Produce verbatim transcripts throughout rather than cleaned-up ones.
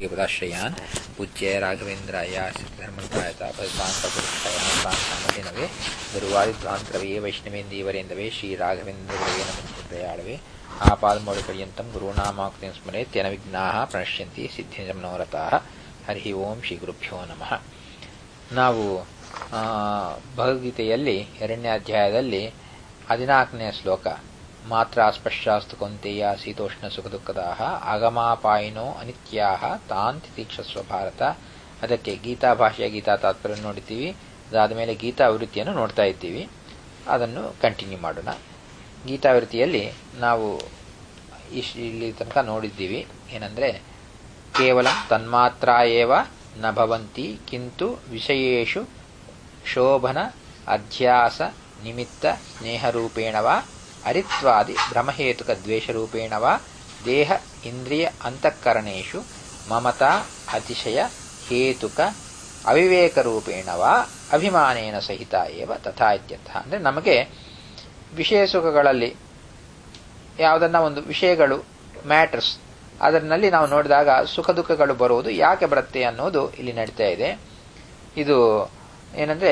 ಪದಾಶ್ರಯಾನ್ ಪೂಜ್ಯ ರಾಘವೇಂದ್ರಾಯ ಸಿದ್ಧರ್ಮಂತ್ರಾಯತ ಭಜತಾಂಕಪುರುಷಾಯ ಗುರುವಾದಿಧ್ವಾಂತರವೇ ವೈಷ್ಣವೇಂದೀವರೇಂದವೇ ಶ್ರೀ ರಾಘವೇಂದ್ರವೇ ನಮಃ ಆಪಾದಮೌಳಿಪರ್ಯಂತಂ ಗುರುನಾಮಾಕ್ತಿಂ ಸ್ಮರೇತ್ ತೇನ ವಿಘ್ನಾಃ ಪ್ರಣಶ್ಯಂತಿ ಸಿದ್ಧಿಂ ಮನೋರಥಾಃ. ಹರಿ ಓಂ ಶ್ರೀ ಗುರುಭ್ಯೋ ನಮಃ. ನಾವು ಭಗವದ್ಗೀತೆಯಲ್ಲಿ ಎರಡನೇ ಅಧ್ಯಾಯದಲ್ಲಿ ಹದಿನಾಲ್ಕನೇ ಶ್ಲೋಕ ಮಾತ್ರ ಸ್ಪರ್ಶಾಸ್ತು ಕೌಂತೆಯ ಶೀತೋಷ್ಣ ಸುಖ ದುಃಖದಾಹ ಆಗಮಾಪಾಯಿನೋ ಅನಿತ್ಯಾಹ ತಾನ್ ತಿತೀಕ್ಷಸ್ವ ಭಾರತ. ಅದಕ್ಕೆ ಗೀತಾ ಭಾಷೆಯ ಗೀತಾ ತಾತ್ಪರ್ಯ ನೋಡ್ತೀವಿ. ಅದಾದ ಮೇಲೆ ಗೀತಾವೃತ್ತಿಯನ್ನು ನೋಡ್ತಾ ಇದ್ದೀವಿ. ಅದನ್ನು ಕಂಟಿನ್ಯೂ ಮಾಡೋಣ. ಗೀತಾವೃತ್ತಿಯಲ್ಲಿ ನಾವು ಇಲ್ಲಿ ತನಕ ನೋಡಿದ್ದೀವಿ. ಏನಂದ್ರೆ ಕೇವಲ ತನ್ಮಾತ್ರ ಏವ ನ ಭವಂತಿ ಕಿಂತು ವಿಷಯೇಷು ಶೋಭನ ಅಧ್ಯಾಸ ನಿಮಿತ್ತ ಸ್ನೇಹರೂಪೇಣವಾ ಅರಿತ್ವಾದಿ ಭ್ರಮಹೇತುಕ ದ್ವೇಷರೂಪೇಣವಾ ದೇಹ ಇಂದ್ರಿಯ ಅಂತಃಕರಣೇಷು ಮಮತಾ ಅತಿಶಯ ಹೇತುಕ ಅವಿವೇಕರೂಪೇಣವಾ ಅಭಿಮಾನೇನ ಸಹಿತ ಏವ ತಥಾ ಇತ್ಯರ್ಥ. ಅಂದರೆ ನಮಗೆ ವಿಷಯ ಸುಖಗಳಲ್ಲಿ ಯಾವುದನ್ನ ಒಂದು ವಿಷಯಗಳು ಮ್ಯಾಟರ್ಸ್ ಅದರಲ್ಲಿ ನಾವು ನೋಡಿದಾಗ ಸುಖ ದುಃಖಗಳು ಬರುವುದು ಯಾಕೆ ಬರುತ್ತೆ ಅನ್ನೋದು ಇಲ್ಲಿ ನಡೀತಾ ಇದೆ. ಇದು ಏನಂದ್ರೆ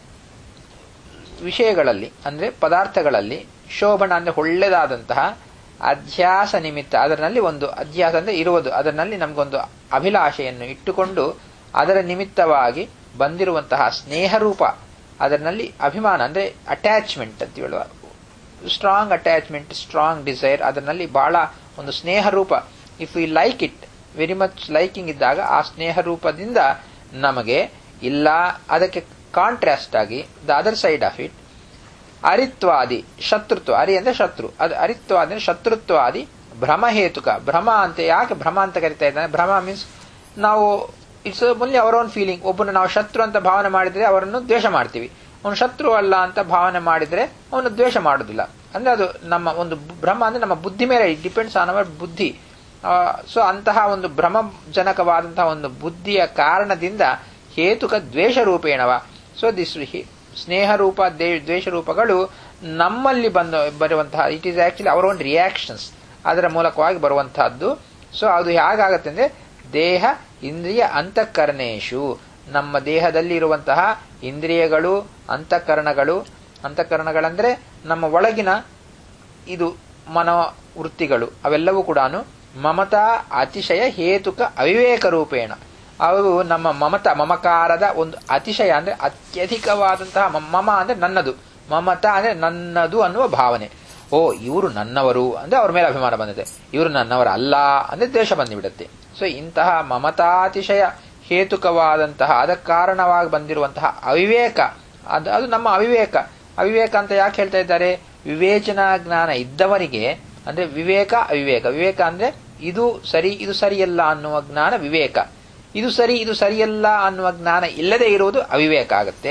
ವಿಷಯಗಳಲ್ಲಿ ಅಂದ್ರೆ ಪದಾರ್ಥಗಳಲ್ಲಿ ಶೋಭನ ಅಂದ್ರೆ ಒಳ್ಳೆದಾದಂತಹ ಅಧ್ಯಾಸ ನಿಮಿತ್ತ ಅದರಲ್ಲಿ ಒಂದು ಅಧ್ಯಾಸ ಅಂದ್ರೆ ಇರುವುದು ಅದರಲ್ಲಿ ನಮಗೊಂದು ಅಭಿಲಾಷೆಯನ್ನು ಇಟ್ಟುಕೊಂಡು ಅದರ ನಿಮಿತ್ತವಾಗಿ ಬಂದಿರುವಂತಹ ಸ್ನೇಹರೂಪ ಅದರಲ್ಲಿ ಅಭಿಮಾನ ಅಂದ್ರೆ ಅಟ್ಯಾಚ್ಮೆಂಟ್ ಅಂತ ಹೇಳುವ ಸ್ಟ್ರಾಂಗ್ ಅಟ್ಯಾಚ್ಮೆಂಟ್ ಸ್ಟ್ರಾಂಗ್ ಡಿಸೈರ್ ಅದರಲ್ಲಿ ಬಹಳ ಒಂದು ಸ್ನೇಹ ರೂಪ. If we like it very much liking ಇದ್ದಾಗ ಆ ಸ್ನೇಹ ರೂಪದಿಂದ ನಮಗೆ ಇಲ್ಲ ಅದಕ್ಕೆ ಕಾಂಟ್ರಾಸ್ಟ್ ಆಗಿ the other side of it ಅರಿತ್ವಾದಿ ಶತ್ರುತ್ವ ಅರಿ ಅಂದ್ರೆ ಶತ್ರು ಅದು ಅರಿತ್ವಾದಿ ಅಂದ್ರೆ ಶತ್ರುತ್ವಾದಿ ಭ್ರಮಹೇತುಕ ಭ್ರಮ ಅಂತ ಯಾಕೆ ಭ್ರಮ ಅಂತ ಕರಿತಾ ಇದ್ದಾನೆ. ಭ್ರಮ ಮೀನ್ಸ್ ನಾವು it's only our own feeling. ಒಬ್ಬನು ನಾವು ಶತ್ರು ಅಂತ ಭಾವನೆ ಮಾಡಿದ್ರೆ ಅವರನ್ನು ದ್ವೇಷ ಮಾಡ್ತೀವಿ. ಅವನು ಶತ್ರು ಅಲ್ಲ ಅಂತ ಭಾವನೆ ಮಾಡಿದ್ರೆ ಅವನು ದ್ವೇಷ ಮಾಡುದಿಲ್ಲ. ಅಂದ್ರೆ ಅದು ನಮ್ಮ ಒಂದು ಭ್ರಮ ಅಂದ್ರೆ ನಮ್ಮ ಬುದ್ಧಿ ಮೇಲೆ ಇಟ್ ಡಿಪೆಂಡ್ಸ್ ಆನ್ ಅವರ್ ಬುದ್ಧಿ. ಸೊ ಅಂತಹ ಒಂದು ಭ್ರಮಜನಕವಾದಂತಹ ಒಂದು ಬುದ್ಧಿಯ ಕಾರಣದಿಂದ ಹೇತುಕ ದ್ವೇಷ ರೂಪೇಣವ. ಸೊ ದಿಸ್ ಸ್ನೇಹ ರೂಪ ದ್ವೇಷ ರೂಪಗಳು ನಮ್ಮಲ್ಲಿ ಬಂದ ಬರುವಂತಹ it is actually our own reactions ಅದರ ಮೂಲಕವಾಗಿ ಬರುವಂತಹದ್ದು. ಸೊ ಅದು ಹೇಗಾಗತ್ತೆ ಅಂದ್ರೆ ದೇಹ ಇಂದ್ರಿಯ ಅಂತಃಕರಣೇಶು ನಮ್ಮ ದೇಹದಲ್ಲಿ ಇರುವಂತಹ ಇಂದ್ರಿಯಗಳು ಅಂತಃಕರಣಗಳು ಅಂತಃಕರಣಗಳಂದ್ರೆ ನಮ್ಮ ಒಳಗಿನ ಇದು ಮನೋವೃತ್ತಿಗಳು ಅವೆಲ್ಲವೂ ಕೂಡ ಮಮತಾ ಅತಿಶಯ ಹೇತುಕ ಅವಿವೇಕ ರೂಪೇಣ ಅವು ನಮ್ಮ ಮಮತಾ ಮಮಕಾರದ ಒಂದು ಅತಿಶಯ ಅಂದ್ರೆ ಅತ್ಯಧಿಕವಾದಂತಹ ಮಮ ಅಂದ್ರೆ ನನ್ನದು ಮಮತಾ ಅಂದ್ರೆ ನನ್ನದು ಅನ್ನುವ ಭಾವನೆ. ಓ ಇವರು ನನ್ನವರು ಅಂದ್ರೆ ಅವ್ರ ಮೇಲೆ ಅಭಿಮಾನ ಬಂದಿದೆ, ಇವರು ನನ್ನವರ ಅಲ್ಲ ಅಂದ್ರೆ ದ್ವೇಷ ಬಂದುಬಿಡುತ್ತೆ. ಸೊ ಇಂತಹ ಮಮತಾತಿಶಯ ಹೇತುಕವಾದಂತಹ ಅದಕ್ಕೆ ಕಾರಣವಾಗಿ ಬಂದಿರುವಂತಹ ಅವಿವೇಕ ಅದು ಅದು ನಮ್ಮ ಅವಿವೇಕ. ಅವಿವೇಕ ಅಂತ ಯಾಕೆ ಹೇಳ್ತಾ ಇದ್ದಾರೆ? ವಿವೇಚನಾ ಜ್ಞಾನ ಇದ್ದವನಿಗೆ ಅಂದ್ರೆ ವಿವೇಕ ಅವಿವೇಕ. ವಿವೇಕ ಅಂದ್ರೆ ಇದು ಸರಿ ಇದು ಸರಿಯಲ್ಲ ಅನ್ನುವ ಜ್ಞಾನ ವಿವೇಕ. ಇದು ಸರಿ ಇದು ಸರಿಯಲ್ಲ ಅನ್ನುವ ಜ್ಞಾನ ಇಲ್ಲದೆ ಇರುವುದು ಅವಿವೇಕ ಆಗತ್ತೆ.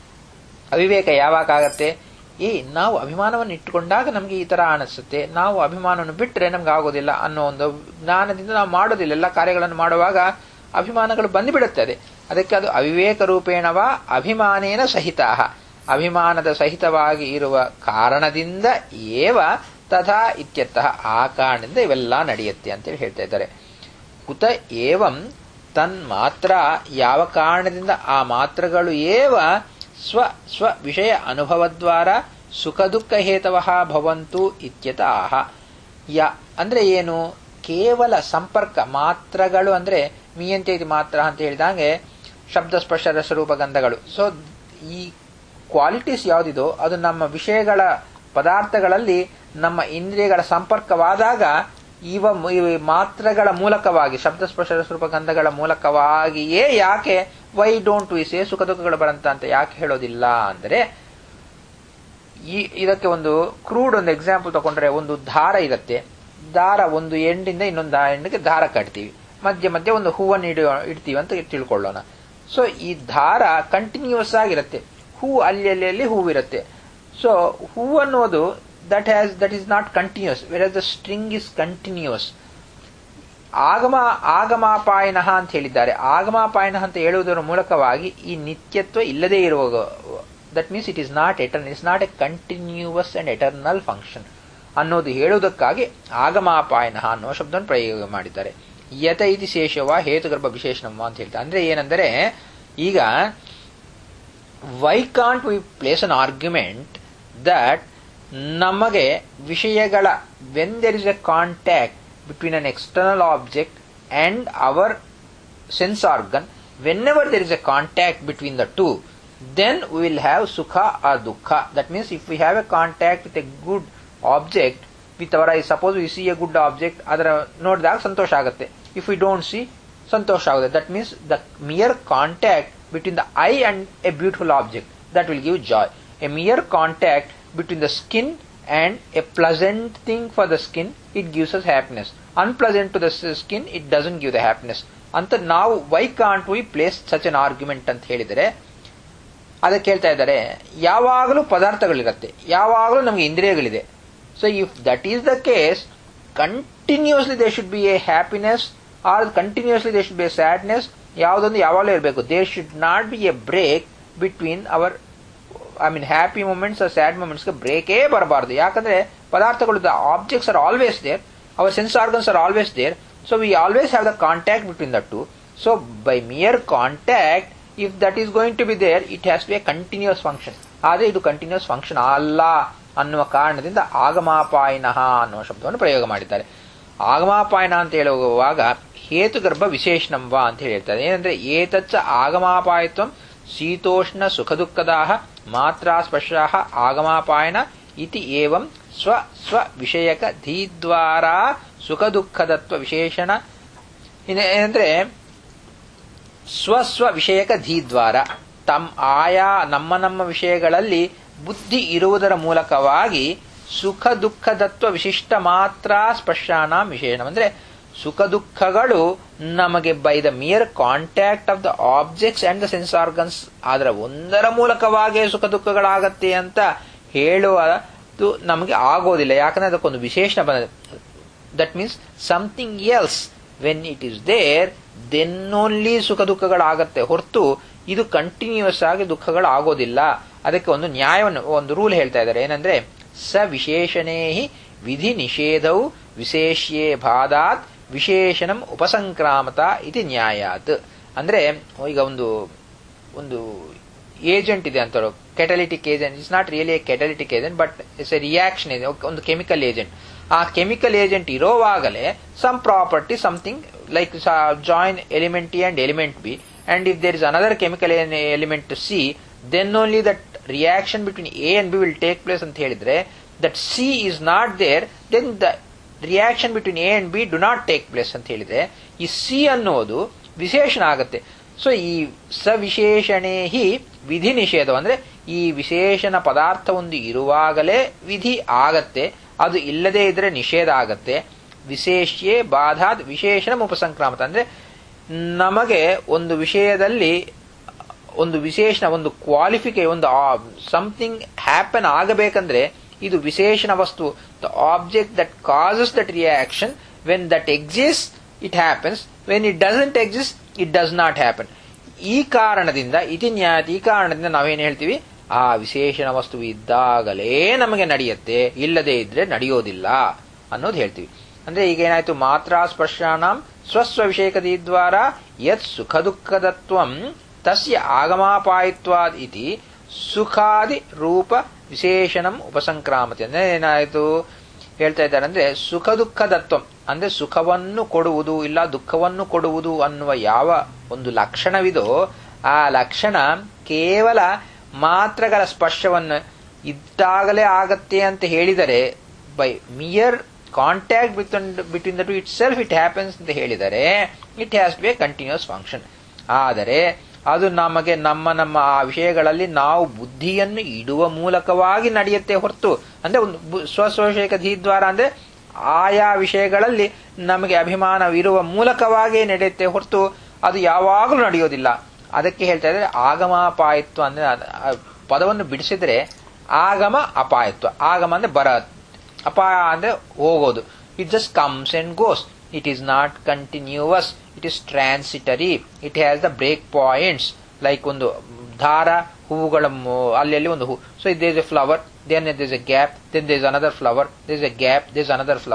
ಅವಿವೇಕ ಯಾವಾಗ ಆಗತ್ತೆ? ಈ ನಾವು ಅಭಿಮಾನವನ್ನು ಇಟ್ಟುಕೊಂಡಾಗ ನಮ್ಗೆ ಈ ತರ ಅನಿಸುತ್ತೆ, ನಾವು ಅಭಿಮಾನವನ್ನು ಬಿಟ್ಟರೆ ನಮ್ಗೆ ಆಗೋದಿಲ್ಲ ಅನ್ನೋ ಒಂದು ಜ್ಞಾನದಿಂದ ನಾವು ಮಾಡೋದಿಲ್ಲ. ಎಲ್ಲ ಕಾರ್ಯಗಳನ್ನು ಮಾಡುವಾಗ ಅಭಿಮಾನಗಳು ಬಂದುಬಿಡುತ್ತದೆ. ಅದಕ್ಕೆ ಅದು ಅವಿವೇಕ ರೂಪೇಣವ ಅಭಿಮಾನೇನ ಸಹಿತ ಅಭಿಮಾನದ ಸಹಿತವಾಗಿ ಇರುವ ಕಾರಣದಿಂದ ಏವ ತಥಾ ಇತ್ಯರ್ಥಃ ಆ ಕಾರಣದಿಂದ ಇವೆಲ್ಲ ನಡೆಯುತ್ತೆ ಅಂತೇಳಿ ಹೇಳ್ತಾ ಇದ್ದಾರೆ. ಕುತ ಏವಂ ತನ್ ಮಾತ್ರ ಯಾವ ಕಾರಣದಿಂದ ಆ ಮಾತ್ರಗಳು ಏವ ಸ್ವ ಸ್ವ ವಿಷಯ ಅನುಭವದ್ವಾರ ಸುಖ ದುಃಖ ಹೇತವಃ ಭವಂತು ಇತ್ಯತಃ. ಯ ಅಂದ್ರೆ ಏನು? ಕೇವಲ ಸಂಪರ್ಕ ಮಾತ್ರಗಳು ಅಂದ್ರೆ ಮೀಯಂತೆ ಮಾತ್ರ ಅಂತ ಹೇಳಿದಂಗೆ ಶಬ್ದ ಸ್ಪರ್ಶ ರಸರೂಪ ಗಂಧಗಳು. ಸೊ ಈ ಕ್ವಾಲಿಟೀಸ್ ಯಾವುದಿದೋ ಅದು ನಮ್ಮ ವಿಷಯಗಳ ಪದಾರ್ಥಗಳಲ್ಲಿ ನಮ್ಮ ಇಂದ್ರಿಯಗಳ ಸಂಪರ್ಕವಾದಾಗ ಇವ ಮಾತ್ರಗಳ ಮೂಲಕವಾಗಿ ಶಬ್ದ ಸ್ಪರ್ಶ ರಸರೂಪ ಗಂಧಗಳ ಮೂಲಕವಾಗಿಯೇ ಯಾಕೆ ವೈ ಡೋಂಟ್ ವಿ ಸೇ ಸುಖ ದುಃಖಗಳು ಬರಂತ ಅಂತ ಯಾಕೆ ಹೇಳೋದಿಲ್ಲ ಅಂದ್ರೆ ಈ ಇದಕ್ಕೆ ಒಂದು ಕ್ರೂಡ್ ಒಂದು ಎಕ್ಸಾಂಪಲ್ ತಗೊಂಡ್ರೆ ಒಂದು ದಾರ ಇರುತ್ತೆ. ದಾರ ಒಂದು ಎಂಡಿಂದ ಇನ್ನೊಂದು ಎಂಡಿಗೆ ದಾರ ಕಟ್ತೀವಿ, ಮಧ್ಯೆ ಮಧ್ಯೆ ಒಂದು ಹೂವನ್ನು ಇಡ ಇಡ್ತೀವಿ ಅಂತ ತಿಳ್ಕೊಳ್ಳೋಣ. ಸೊ ಈ ದಾರ ಕಂಟಿನ್ಯೂಸ್ ಆಗಿರುತ್ತೆ, ಹೂ ಅಲ್ಲಿ ಅಲ್ಲಿ ಅಲ್ಲಿ ಹೂವಿರುತ್ತೆ. ಸೊ ಹೂ ಅನ್ನೋದು that has that is not continuous where the string is continuous. ಆಗಮ ಆಗಮಾಪಾಯನ ಅಂತ ಹೇಳಿದ್ದಾರೆ. ಆಗಮಾಪಾಯನ ಅಂತ ಹೇಳುವುದರ ಮೂಲಕವಾಗಿ ಈ ನಿತ್ಯತ್ವ ಇಲ್ಲದೇ ಇರುವ that means it is not eternal, it's not a continuous and eternal function ಅನ್ನೋದು ಹೇಳುವುದಕ್ಕಾಗಿ ಆಗಮಾಪಾಯನ ಅನ್ನೋ ಶಬ್ದವನ್ನು ಪ್ರಯೋಗ ಮಾಡಿದ್ದಾರೆ. ಯತ ಇತಿ ಶೇಷವ ಹೇತುಗರ್ಭ ವಿಶೇಷಣವ ಅಂತ ಹೇಳ್ತಾರೆ. ಅಂದ್ರೆ ಏನಂದರೆ ಈಗ why can't we place an argument that ನಮಗೆ ವಿಷಯಗಳ when there is a contact between an external object and our sense organ, whenever there is a contact between the two, then we will have sukha or dukkha. That means if we have a contact with a good object with our eyes, suppose we see a good object, adara nodiದಾಗ ಸಂತೋಷ ಆಗುತ್ತೆ. If we don't see, ಸಂತೋಷ ಆಗುತ್ತೆ. That means the mere contact between the eye and a beautiful object, that will give joy. A mere contact between the skin and a pleasant thing for the skin, it gives us happiness. Unpleasant to the skin, it doesn't give the happiness. ಅಂತ ನಾವು why can't we place such an argument ಅಂತ ಹೇಳಿದರೆ ಅದಕ್ಕೆ ಹೇಳ್ತಾ ಇದ್ದಾರೆ, ಯಾವಾಗಲೂ ಪದಾರ್ಥಗಳಿರುತ್ತೆ, ಯಾವಾಗಲೂ ನಮಗೆ ಇಂದ್ರಿಯಗಳಿದೆ. So if that is the case, continuously they should be a happiness or continuously they should be a sadness, ಯಾವುದೊಂದು ಯಾವಾಗಲೂ ಇರಬೇಕು. They should not be a break between our I mean happy moments or sad ಮೂಮೆಂಟ್ಸ್ಗೆ ಬ್ರೇಕೇ ಬರಬಾರ್ದು. ಯಾಕಂದ್ರೆ ಪದಾರ್ಥಗಳು, the objects are always there, our sense organs are always there. So we always have the contact between the two. So by mere contact, if that is going to be there, it has to be a continuous function. ಆದರೆ ಇದು continuous function ಅಲ್ಲ ಅನ್ನುವ ಕಾರಣದಿಂದ ಆಗಮಾಪಾಯನಃ ಅನ್ನುವ ಶಬ್ದವನ್ನು ಪ್ರಯೋಗ ಮಾಡಿದ್ದಾರೆ. ಆಗಮಾಪಾಯನ ಅಂತ ಹೇಳುವಾಗ ಹೇತುಗರ್ಭ ವಿಶೇಷಣಂವ ಅಂತ ಹೇಳ್ತಾರೆ. ಏನಂದ್ರೆ ಏತಚ್ಚ ಆಗಮಾಪಾಯತ್ವಂ ಶೀತೋಷ್ಣ ಸುಖ ದುಃಖದಾಹ ಮಾತ್ರಾ ಸ್ಪರ್ಶಾಹ ಆಗಮಾಪಾಯನ ಇತಿ ಏವಂ ಸ್ವ ಸ್ವ ವಿಷಯಕ ಧೀದ್ವಾರ ಸುಖ ದುಃಖದತ್ವ ವಿಶೇಷಣ. ಏನಂದ್ರೆ ಸ್ವಸ್ವ ವಿಷಯಕ ಧೀದ್ವಾರ, ತಮ್ಮ ಆಯಾ ನಮ್ಮ ನಮ್ಮ ವಿಷಯಗಳಲ್ಲಿ ಬುದ್ಧಿ ಇರುವುದರ ಮೂಲಕವಾಗಿ ಸುಖ ದುಃಖದತ್ವ ವಿಶಿಷ್ಟ ಮಾತ್ರ ಸ್ಪರ್ಶಾನ ವಿಶೇಷಣ. ಅಂದ್ರೆ ಸುಖ ದುಃಖಗಳು ನಮಗೆ by the mere contact of the objects and the sense organs, ಅದರ ಒಂದರ ಮೂಲಕವಾಗಿ ಸುಖ ದುಃಖಗಳಾಗತ್ತೆ ಅಂತ ಹೇಳುವುದು ನಮಗೆ ಆಗೋದಿಲ್ಲ. ಯಾಕಂದ್ರೆ ಅದಕ್ಕೊಂದು ವಿಶೇಷಣ ಬಂದಿದೆ. That means something else when it is there, then only ಸುಖ ದುಃಖಗಳಾಗತ್ತೆ ಹೊರತು ಇದು ಕಂಟಿನ್ಯೂಸ್ ಆಗಿ ದುಃಖಗಳು ಆಗೋದಿಲ್ಲ. ಅದಕ್ಕೆ ಒಂದು ನ್ಯಾಯವನ್ನು, ಒಂದು ರೂಲ್ ಹೇಳ್ತಾ ಇದ್ದಾರೆ. ಏನಂದ್ರೆ ಸ ವಿಶೇಷಣೇ ವಿಧಿ ನಿಷೇಧವು ವಿಶೇಷ್ಯೇ ಬಾಧಾತ್ ವಿಶೇಷಣಂ ಉಪಸಂಕ್ರಾಮತ ಇತಿ ನ್ಯಾಯಾತ್. ಅಂದ್ರೆ ಈಗ ಒಂದು ಒಂದು ಏಜೆಂಟ್ ಇದೆ ಅಂತ, catalytic agent. It's not really a catalytic agent, but it's a reaction ಇದೆ, ಒಂದು ಕೆಮಿಕಲ್ ಏಜೆಂಟ್. ಆ ಕೆಮಿಕಲ್ ಏಜೆಂಟ್ ಇರೋವಾಗಲೇ some property something like join element A and element B, and if there is another chemical element C, then only that reaction between A and B will take place ಅಂತ ಹೇಳಿದ್ರೆ, that C is not there, then the reaction between A and B do not take place ಅಂತ ಹೇಳಿದ್ರೆ ಈ C ಅನ್ನೋದು ವಿಶೇಷಣ ಆಗುತ್ತೆ. So ಈ ಸವಿಶೇಷಣೇ ಹಿ ವಿಧಿ ನಿಷೇಧ, ಅಂದ್ರೆ ಈ ವಿಶೇಷಣ ಪದಾರ್ಥ ಒಂದು ಇರುವಾಗಲೇ ವಿಧಿ ಆಗತ್ತೆ, ಅದು ಇಲ್ಲದೇ ಇದ್ರೆ ನಿಷೇಧ ಆಗತ್ತೆ. ವಿಶೇಷ್ಯೇ ಬಾಧಾದ್ ವಿಶೇಷಣ ಉಪಸಂಕ್ರಾಮತ, ಅಂದ್ರೆ ನಮಗೆ ಒಂದು ವಿಷಯದಲ್ಲಿ ಒಂದು ವಿಶೇಷಣ, ಒಂದು ಕ್ವಾಲಿಫಿಕೇ, ಒಂದು ಸಮಥಿಂಗ್ ಹ್ಯಾಪನ್ ಆಗಬೇಕಂದ್ರೆ ಇದು ವಿಶೇಷಣ ವಸ್ತು, the object that causes that reaction, when that exist it happens, when it doesn't exist it does not happen. ಈ ಕಾರಣದಿಂದ ಇತಿ ನ್ಯಾಯ, ಈ ಕಾರಣದಿಂದ ನಾವೇನು ಹೇಳ್ತೀವಿ, ಆ ವಿಶೇಷಣ ವಸ್ತು ಇದ್ದಾಗಲೇ ನಮಗೆ ನಡೆಯುತ್ತೆ, ಇಲ್ಲದೇ ಇದ್ರೆ ನಡೆಯೋದಿಲ್ಲ ಅನ್ನೋದು ಹೇಳ್ತೀವಿ. ಅಂದ್ರೆ ಈಗ ಏನಾಯ್ತು, ಮಾತ್ರಾ ಸ್ಪರ್ಶಾನಾಂ ಸ್ವಸ್ವ ವಿಷಯಕದಿದ್ವಾರ ಯತ್ ಸುಖ ದುಃಖದತ್ವಂ ತಸ್ಯ ಆಗಮಾಪಾಯಿತ್ವಾದ್ ಇತಿ ಸುಖಾದಿ ರೂಪ ವಿಶೇಷಣಂ ಉಪಸಂಕ್ರಾಮತೆ. ಅಂದ್ರೆ ಏನಾಯ್ತು ಹೇಳ್ತಾ ಇದ್ದಾರೆ ಅಂದ್ರೆ ಸುಖ ದುಃಖದತ್ವಂ ಅಂದ್ರೆ ಸುಖವನ್ನು ಕೊಡುವುದು ಇಲ್ಲ ದುಃಖವನ್ನು ಕೊಡುವುದು ಅನ್ನುವ ಯಾವ ಒಂದು ಲಕ್ಷಣವಿದೋ ಆ ಲಕ್ಷಣ ಕೇವಲ ಮಾತ್ರಗಳ ಸ್ಪರ್ಶವನ್ನು ಇದ್ದಾಗಲೇ ಆಗತ್ತೆ ಅಂತ ಹೇಳಿದರೆ, by mere contact between the two itself it happens ಅಂತ ಹೇಳಿದರೆ it has to be a continuous function. ಆದರೆ ಅದು ನಮಗೆ ನಮ್ಮ ನಮ್ಮ ಆ ವಿಷಯಗಳಲ್ಲಿ ನಾವು ಬುದ್ಧಿಯನ್ನು ಇಡುವ ಮೂಲಕವಾಗಿ ನಡೆಯುತ್ತೆ ಹೊರತು, ಅಂದ್ರೆ ಒಂದು ಸ್ವಸ್ವಶೇಕ ಧೀದ್ವಾರ ಅಂದ್ರೆ ಆಯಾ ವಿಷಯಗಳಲ್ಲಿ ನಮಗೆ ಅಭಿಮಾನವಿರುವ ಮೂಲಕವಾಗಿ ನಡೆಯುತ್ತೆ ಹೊರತು ಅದು ಯಾವಾಗಲೂ ನಡೆಯೋದಿಲ್ಲ. ಅದಕ್ಕೆ ಹೇಳ್ತಾ ಇದ್ರೆ ಆಗಮಾಪಾಯತ್ವ ಅಂದ್ರೆ ಪದವನ್ನು ಬಿಡಿಸಿದ್ರೆ ಆಗಮ ಅಪಾಯತ್ವ. ಆಗಮ ಅಂದ್ರೆ ಬರ, ಅಪಾಯ ಅಂದ್ರೆ ಹೋಗೋದು. It just comes and goes. It is not continuous, it is transitory, it has the break points. Like ಒಂದು ದಾರ, ಹೂವುಗಳ ಅಲ್ಲೆಲ್ಲಿ ಒಂದು ಹೂ. So there is a flower, then there is a gap, then there is another flower, there is a gap, there is another flower.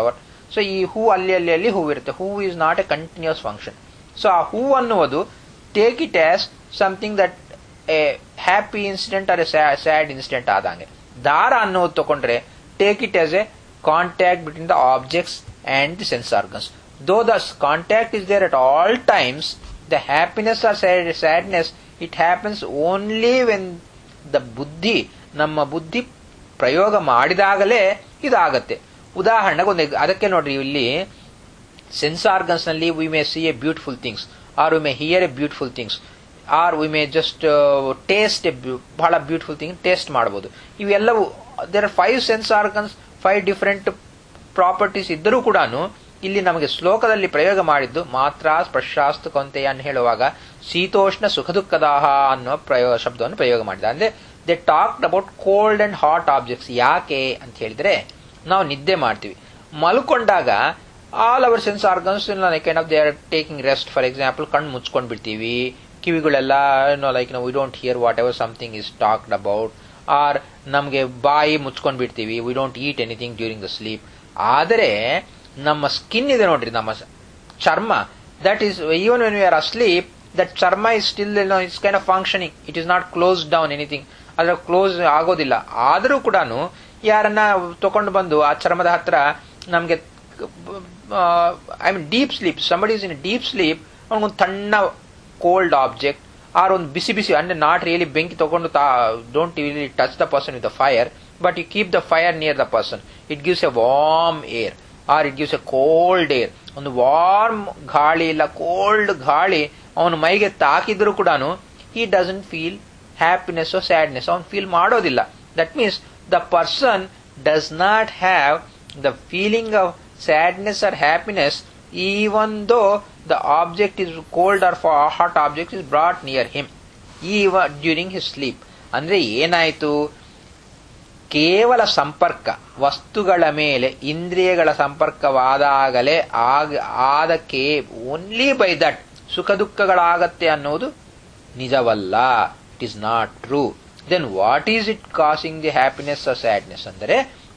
So ಈ ಹೂ ಅಲ್ಲಿ ಅಲ್ಲಿ ಅಲ್ಲಿ ಹೂ ಇರುತ್ತೆ. ಹೂ is not a continuous function. So ಆ ಹೂ ಅನ್ನುವುದು take it as something that a happy incident or a sad incident ಆದಂಗೆ. ದಾರ ಅನ್ನೋದು ತಗೊಂಡ್ರೆ take it as a contact between the objects and the sense organs. Though the contact is there at all times, the happiness or sadness it happens only when the ಬುದ್ಧಿ, ನಮ್ಮ ಬುದ್ಧಿ ಪ್ರಯೋಗ ಮಾಡಿದಾಗಲೇ ಇದಾಗತ್ತೆ. ಉದಾಹರಣೆಗೆ ಒಂದು ಅದಕ್ಕೆ ನೋಡ್ರಿ, ಇಲ್ಲಿ ಸೆನ್ಸ್ ಆರ್ಗನ್ಸ್ ನಲ್ಲಿ we may see a beautiful things, or we may hear a beautiful things, or we may just taste a ಬಹಳ ಬ್ಯೂಟಿಫುಲ್ ಥಿಂಗ್ ಟೇಸ್ಟ್ ಮಾಡಬಹುದು. ಇವೆಲ್ಲವೂ there are five sense organs, five different properties ಇದ್ದರೂ ಕೂಡ ಇಲ್ಲಿ ನಮಗೆ ಶ್ಲೋಕದಲ್ಲಿ ಪ್ರಯೋಗ ಮಾಡಿದ್ದು ಮಾತ್ರ ಸ್ಪರ್ಶಾಸ್ತು ಕೌಂತೆಯ ಅಂತ ಹೇಳುವಾಗ ಶೀತೋಷ್ಣ ಸುಖ ದುಃಖದಾಹ ಅನ್ನೋ ಪ್ರಯೋಗ ಶಬ್ದವನ್ನು ಪ್ರಯೋಗ ಮಾಡಿದ. ಅಂದ್ರೆ they talked about cold and hot objects. ಯಾಕೆ ಅಂತ ಹೇಳಿದ್ರೆ, ನಾವು ನಿದ್ದೆ ಮಾಡ್ತೀವಿ, ಮಲ್ಕೊಂಡಾಗ all our sense organs kind of they are taking rest. For example, ಕಣ್ಣು ಮುಚ್ಕೊಂಡ್ ಬಿಡ್ತೀವಿ, ಕಿವಿಗಳೆಲ್ಲ ಲೈಕ್ ನಾವು we don't hear whatever something is talked about, or ನಮಗೆ ಬಾಯಿ ಮುಚ್ಕೊಂಡ್ ಬಿಡ್ತೀವಿ, we don't eat anything during the sleep. ಆದರೆ ನಮ್ಮ ಸ್ಕಿನ್ ಇದೆ ನೋಡ್ರಿ, ನಮ್ಮ ಚರ್ಮ, that is even when we R asleep, that ಚರ್ಮ is still it's kind of functioning, it is not close down anything, ಅದ್ರ ಕ್ಲೋಸ್ ಆಗೋದಿಲ್ಲ. ಆದರೂ ಕೂಡ ಯಾರನ್ನ ತಗೊಂಡು ಬಂದು ಆ ಚರ್ಮದ ಹತ್ರ ನಮ್ಗೆ I mean deep sleep, somebody is in deep sleep, ಅವನಿಗೊಂದು ತಣ್ಣ ಕೋಲ್ಡ್ ಆಬ್ಜೆಕ್ಟ್ ಆರ್ ಒಂದು ಬಿಸಿ ಬಿಸಿ ಅಂದ್ರೆ ನಾಟ್ ರಿಯಲಿ ಬೆಂಕಿ ತಗೊಂಡು don't really touch the person with the fire, but you keep the fire near the person, it gives a warm air or it gives a cold air. ಒಂದು warm ಗಾಳಿ ಇಲ್ಲ cold ಗಾಳಿ ಅವನ ಮೈಗೆ ತಾಕಿದ್ರು ಕೂಡ he doesn't feel happiness or sadness, ಅವನು feel ಮಾಡೋದಿಲ್ಲ. That means the person does not have the feeling of sadness or happiness even though the object is cold or hot object is brought near him even during his sleep. ಅಂದ್ರೆ ಏನಾಯಿತು, ಕೇವಲ ಸಂಪರ್ಕ ವಸ್ತುಗಳ ಮೇಲೆ ಇಂದ್ರಿಯಗಳ ಸಂಪರ್ಕವಾದಾಗಲೇ ಆಗ ಆದಕ್ಕೆ only by that ಸುಖ ದುಃಖಗಳಾಗತ್ತೆ ಅನ್ನೋದು ನಿಜವಲ್ಲ. It is not true. Then what is it causing the happiness or sadness ಅಂದರೆ,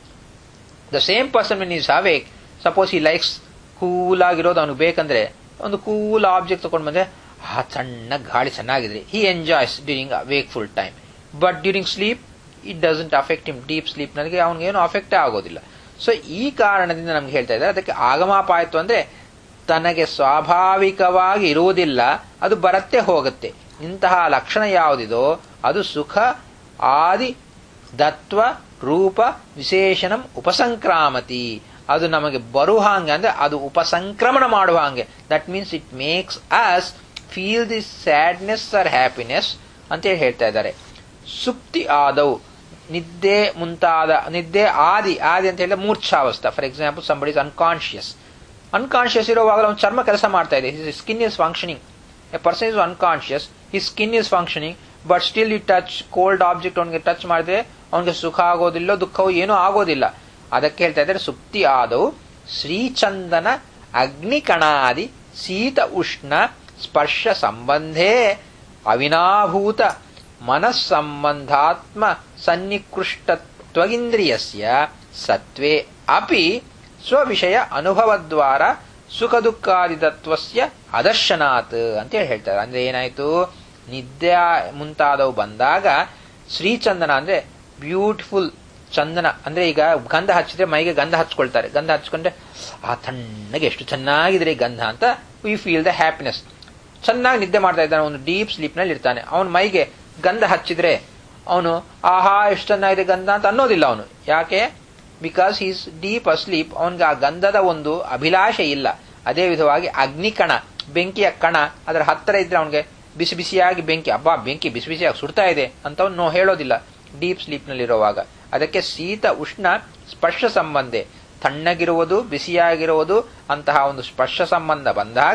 the same person when is awake, suppose ಈ ಲೈಕ್ಸ್ ಕೂಲ್ ಆಗಿರೋದು ಅವನು ಬೇಕಂದ್ರೆ ಒಂದು ಕೂಲ್ ಆಬ್ಜೆಕ್ಟ್ ತಗೊಂಡು ಬಂದ್ರೆ ಆ ಸಣ್ಣ ಗಾಳಿ ಚೆನ್ನಾಗಿದ್ರೆ he enjoys during wakeful time, but during sleep it doesn't affect him. Deep sleep ನನಗೆ ಅವನಿಗೇನು ಅಫೆಕ್ಟೇ ಆಗೋದಿಲ್ಲ. ಸೊ ಈ ಕಾರಣದಿಂದ ನಮ್ಗೆ ಹೇಳ್ತಾ ಇದ್ದಾರೆ, ಅದಕ್ಕೆ ಆಗಮಾಪಾಯಿತು ಅಂದ್ರೆ ತನಗೆ ಸ್ವಾಭಾವಿಕವಾಗಿ ಇರುವುದಿಲ್ಲ, ಅದು ಬರತ್ತೆ ಹೋಗುತ್ತೆ. ಇಂತಹ ಲಕ್ಷಣ ಯಾವುದಿದೋ ಅದು ಸುಖ ಆದಿ ದತ್ವ ರೂಪ ವಿಶೇಷಣಂ ಉಪಸಂಕ್ರಾಮತಿ, ಅದು ನಮಗೆ ಬರುವ ಹಾಗೆ ಅಂದ್ರೆ ಅದು ಉಪಸಂಕ್ರಮಣ ಮಾಡುವ ಹಾಗೆ. That means it makes us feel the sadness or happiness ಅಂತೇಳಿ ಹೇಳ್ತಾ ಇದ್ದಾರೆ. ಸುಪ್ತಿ ಆದವು ನಿದ್ದೆ ಮುಂತಾದ ನಿದ್ದೆ ಆದಿ ಆದಿ ಅಂತ ಹೇಳಿದ್ರೆ ಮೂರ್ಛಾವಸ್ಥೆ. For example, somebody is unconscious, unconscious ಇರುವಾಗ ಒಂದು ಚರ್ಮ ಕೆಲಸ ಮಾಡ್ತಾ ಇದೆ, his skin is functioning. A person is unconscious, his skin is functioning, but still you touch cold object ಅವನಿಗೆ ಟಚ್ ಮಾಡಿದ್ರೆ ಅವನಿಗೆ ಸುಖ ಆಗೋದಿಲ್ಲ, ದುಃಖವು ಏನೂ ಆಗೋದಿಲ್ಲ. ಅದಕ್ಕೆ ಹೇಳ್ತಾ ಇದ್ದಾರೆ ಸುಪ್ತಿ ಆದವು ಶ್ರೀಚಂದನ ಅಗ್ನಿಕಣಾದಿ ಶೀತ ಉಷ್ಣ ಸ್ಪರ್ಶ ಸಂಬಂಧೇ ಅವಿನಾಭೂತ ಮನಸ್ಸಂಬಂಧಾತ್ಮ ಸನ್ನಿಕೃಷ್ಟತ್ವಗಿಂದ್ರಿಯಸ್ಯ ಸತ್ವೇ ಅಪಿ ಸ್ವವಿಷಯ ಅನುಭವದ್ವಾರ ಸುಖ ದುಃಖಾದಿತತ್ವಸ್ಯ ಅದರ್ಶನಾತ್ ಅಂತೇಳಿ ಹೇಳ್ತಾರೆ. ಅಂದ್ರೆ ಏನಾಯ್ತು, ನಿದ್ದೆ ಮುಂತಾದವು ಬಂದಾಗ ಶ್ರೀಚಂದನ ಅಂದ್ರೆ ಬ್ಯೂಟಿಫುಲ್ ಚಂದನ, ಅಂದ್ರೆ ಈಗ ಗಂಧ ಹಚ್ಚಿದ್ರೆ ಮೈಗೆ ಗಂಧ ಹಚ್ಕೊಳ್ತಾರೆ, ಗಂಧ ಹಚ್ಕೊಂಡ್ರೆ ಆ ತಣ್ಣಗೆ ಎಷ್ಟು ಚೆನ್ನಾಗಿದ್ರೆ ಗಂಧ ಅಂತ ವಿ ಫೀಲ್ ದ ಹ್ಯಾಪಿನೆಸ್. ಚೆನ್ನಾಗಿ ನಿದ್ದೆ ಮಾಡ್ತಾ ಇದ್ದಾನೆ, ಅವನು ಡೀಪ್ ಸ್ಲೀಪ್ ನಲ್ಲಿ ಇರ್ತಾನೆ, ಅವನ ಮೈಗೆ ಗಂಧ ಹಚ್ಚಿದ್ರೆ ಅವನು ಆಹಾ ಎಷ್ಟು ಚೆನ್ನಾಗಿದೆ ಗಂಧ ಅಂತ ಅನ್ನೋದಿಲ್ಲ ಅವನು. ಯಾಕೆ? ಬಿಕಾಸ್ ಈಸ್ ಡೀಪ್ ಅಸ್ಲೀಪ್, ಅವನಿಗೆ ಆ ಗಂಧದ ಒಂದು ಅಭಿಲಾಷೆ ಇಲ್ಲ. ಅದೇ ವಿಧವಾಗಿ ಅಗ್ನಿಕಣ, ಬೆಂಕಿಯ ಕಣ ಅದರ ಹತ್ತಿರ ಇದ್ರೆ ಅವನಿಗೆ ಬಿಸಿ ಬಿಸಿಯಾಗಿ ಬೆಂಕಿ, ಅಬ್ಬಾ ಬೆಂಕಿ ಬಿಸಿ ಬಿಸಿಯಾಗಿ ಸುಡ್ತಾ ಇದೆ ಅಂತ ಅವನು ಹೇಳೋದಿಲ್ಲ ಡೀಪ್ ಸ್ಲೀಪ್ ನಲ್ಲಿರುವಾಗ. ಅದಕ್ಕೆ ಶೀತ ಉಷ್ಣ ಸ್ಪರ್ಶ ಸಂಬಂಧ, ತಣ್ಣಗಿರುವುದು ಬಿಸಿಯಾಗಿರುವುದು ಅಂತಹ ಒಂದು ಸ್ಪರ್ಶ ಸಂಬಂಧ ಬಂದಾಗ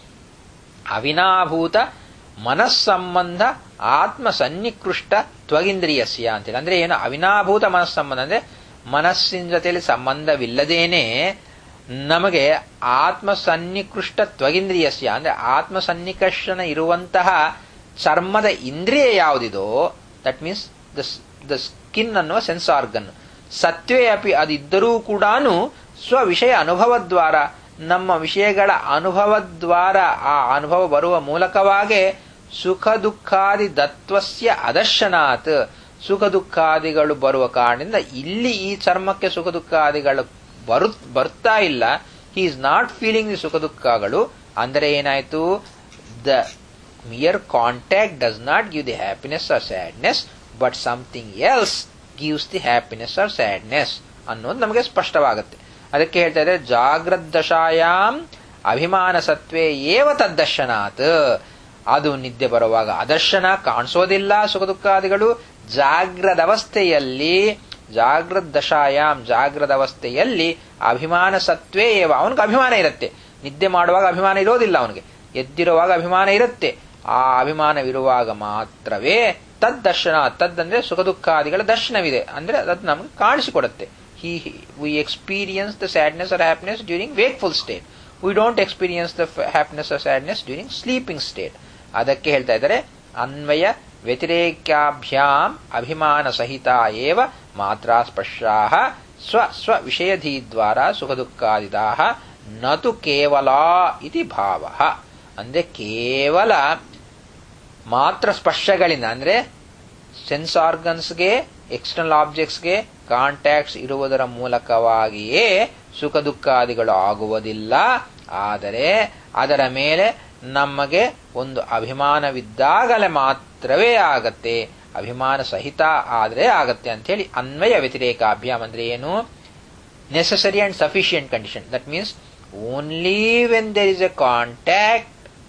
ಅವಿನಾಭೂತ ಮನಸ್ಸಂಬಂಧ ಆತ್ಮ ಸನ್ನಿಕೃಷ್ಟ ತ್ವಗಿಂದ್ರಿಯಸ್ಯ ಅಂತೇಳಿ. ಅಂದ್ರೆ ಏನು ಅವಿನಾಭೂತ ಮನಸ್ಸಂಬಂಧ ಅಂದ್ರೆ ಮನಸ್ಸಿನ ಜೊತೆಯಲ್ಲಿ ಸಂಬಂಧವಿಲ್ಲದೇನೆ ನಮಗೆ ಆತ್ಮ ಸನ್ನಿಕೃಷ್ಟ ತ್ವಗಿಂದ್ರಿಯಸ್ಯ ಅಂದ್ರೆ ಆತ್ಮ ಸನ್ನಿಕರ್ಷಣ ಇರುವಂತಹ ಚರ್ಮದ ಇಂದ್ರಿಯ ಯಾವುದಿದೋ, that means the the skin ಅನ್ನುವ ಸೆನ್ಸ್ ಆರ್ಗನ್, ಸತ್ವೇ ಅಪಿ ಅದಿದ್ದರೂ ಕೂಡ ಸ್ವವಿಷಯ ಅನುಭವದ್ವಾರ ನಮ್ಮ ವಿಷಯಗಳ ಅನುಭವದ್ವಾರ ಆ ಅನುಭವ ಬರುವ ಮೂಲಕವಾಗೇ ಸುಖ ದುಃಖಾದಿ ದತ್ವಸ್ಯ ಅದರ್ಶನಾತ್ ಸುಖ ದುಃಖಾದಿಗಳು ಬರುವ ಕಾರಣದಿಂದ ಇಲ್ಲಿ ಈ ಚರ್ಮಕ್ಕೆ ಸುಖ ದುಃಖಾದಿಗಳು ಬರು ಬರ್ತಾ ಇಲ್ಲ. He is not feeling the ಸುಖ ದುಃಖಗಳು. ಅಂದರೆ ಏನಾಯ್ತು, the mere contact does not give the happiness or sadness, but something else gives the happiness or sadness ಅನ್ನೋದು ನಮಗೆ ಸ್ಪಷ್ಟವಾಗುತ್ತೆ. ಅದಕ್ಕೆ ಹೇಳ್ತಾ ಇದ್ದಾರೆ ಜಾಗ್ರತ್ ದಶಾಯಾಮ್ ಅಭಿಮಾನ ಸತ್ವೇ ಏವ ತದ್ದರ್ಶನಾತ್. ಅದು ನಿದ್ದೆ ಬರುವಾಗ ಅದರ್ಶನ ಕಾಣಿಸೋದಿಲ್ಲ ಸುಖ ದುಃಖಾದಿಗಳು. ಜಾಗ್ರದ ಅವಸ್ಥೆಯಲ್ಲಿ ಜಾಗ್ರತ್ ದಶಾಯಾಮ್ ಜಾಗ್ರದ ಅವಸ್ಥೆಯಲ್ಲಿ ಅಭಿಮಾನ ಸತ್ವೇ ಏವ, ಅವನಿಗೆ ಅಭಿಮಾನ ಇರುತ್ತೆ. ನಿದ್ದೆ ಮಾಡುವಾಗ ಅಭಿಮಾನ ಇರೋದಿಲ್ಲ ಅವನಿಗೆ, ಎದ್ದಿರುವಾಗ ಅಭಿಮಾನ ಇರುತ್ತೆ. ಆ ಅಭಿಮಾನವಿರುವಾಗ ಮಾತ್ರವೇ ತದ್ದರ್ಶನ. ತದ್ ಅಂದ್ರೆ ಸುಖ ದುಃಖಾದಿಗಳ ದರ್ಶನವಿದೆ, ಅಂದ್ರೆ ಅದು ನಮಗೆ ಕಾಣಿಸಿಕೊಡುತ್ತೆ. He, we experience the sadness or happiness during wakeful state. We don't experience the happiness or sadness during sleeping state. ಅದಕ್ಕೆ ಹೇಳ್ತಾ ಇದ್ದಾರೆ ಅನ್ವಯ ವ್ಯತಿರೇಕ್ಯಾಭ್ಯಾಂ ಅಭಿಮಾನ ಸಹಿತ ಏವ ಮಾತ್ರಾ ಸ್ಪರ್ಶಾಃ ಸ್ವ ಸ್ವ ವಿಷಯಧೀದ್ವಾರ ಸುಖ ದುಃಖಾದಿದಾಃ ನತು ಕೇವಲ ಇತಿ ಭಾವಃ. ಅಂದ್ರೆ ಕೇವಲ ಮಾತ್ರ ಸ್ಪರ್ಶಗಳಿಂದ, ಅಂದ್ರೆ ಸೆನ್ಸ್ ಆರ್ಗನ್ಸ್ಗೆ ಎಕ್ಸ್ಟರ್ನಲ್ ಆಬ್ಜೆಕ್ಟ್ಸ್ಗೆ ಕಾಂಟ್ಯಾಕ್ಟ್ಸ್ ಇರುವುದರ ಮೂಲಕವಾಗಿಯೇ ಸುಖ ದುಃಖಾದಿಗಳು ಆಗುವುದಿಲ್ಲ. ಆದರೆ ಅದರ ಮೇಲೆ ನಮಗೆ ಒಂದು ಅಭಿಮಾನವಿದ್ದಾಗಲೇ ಮಾತ್ರವೇ ಆಗತ್ತೆ, ಅಭಿಮಾನ ಸಹಿತ ಆದರೆ ಆಗತ್ತೆ ಅಂತ ಹೇಳಿ ಅನ್ವಯ ವ್ಯತಿರೇಕಾಭ್ಯಾಮ್ ಅಂದ್ರೆ ಏನು, necessary and sufficient condition. That means only when there is a contact,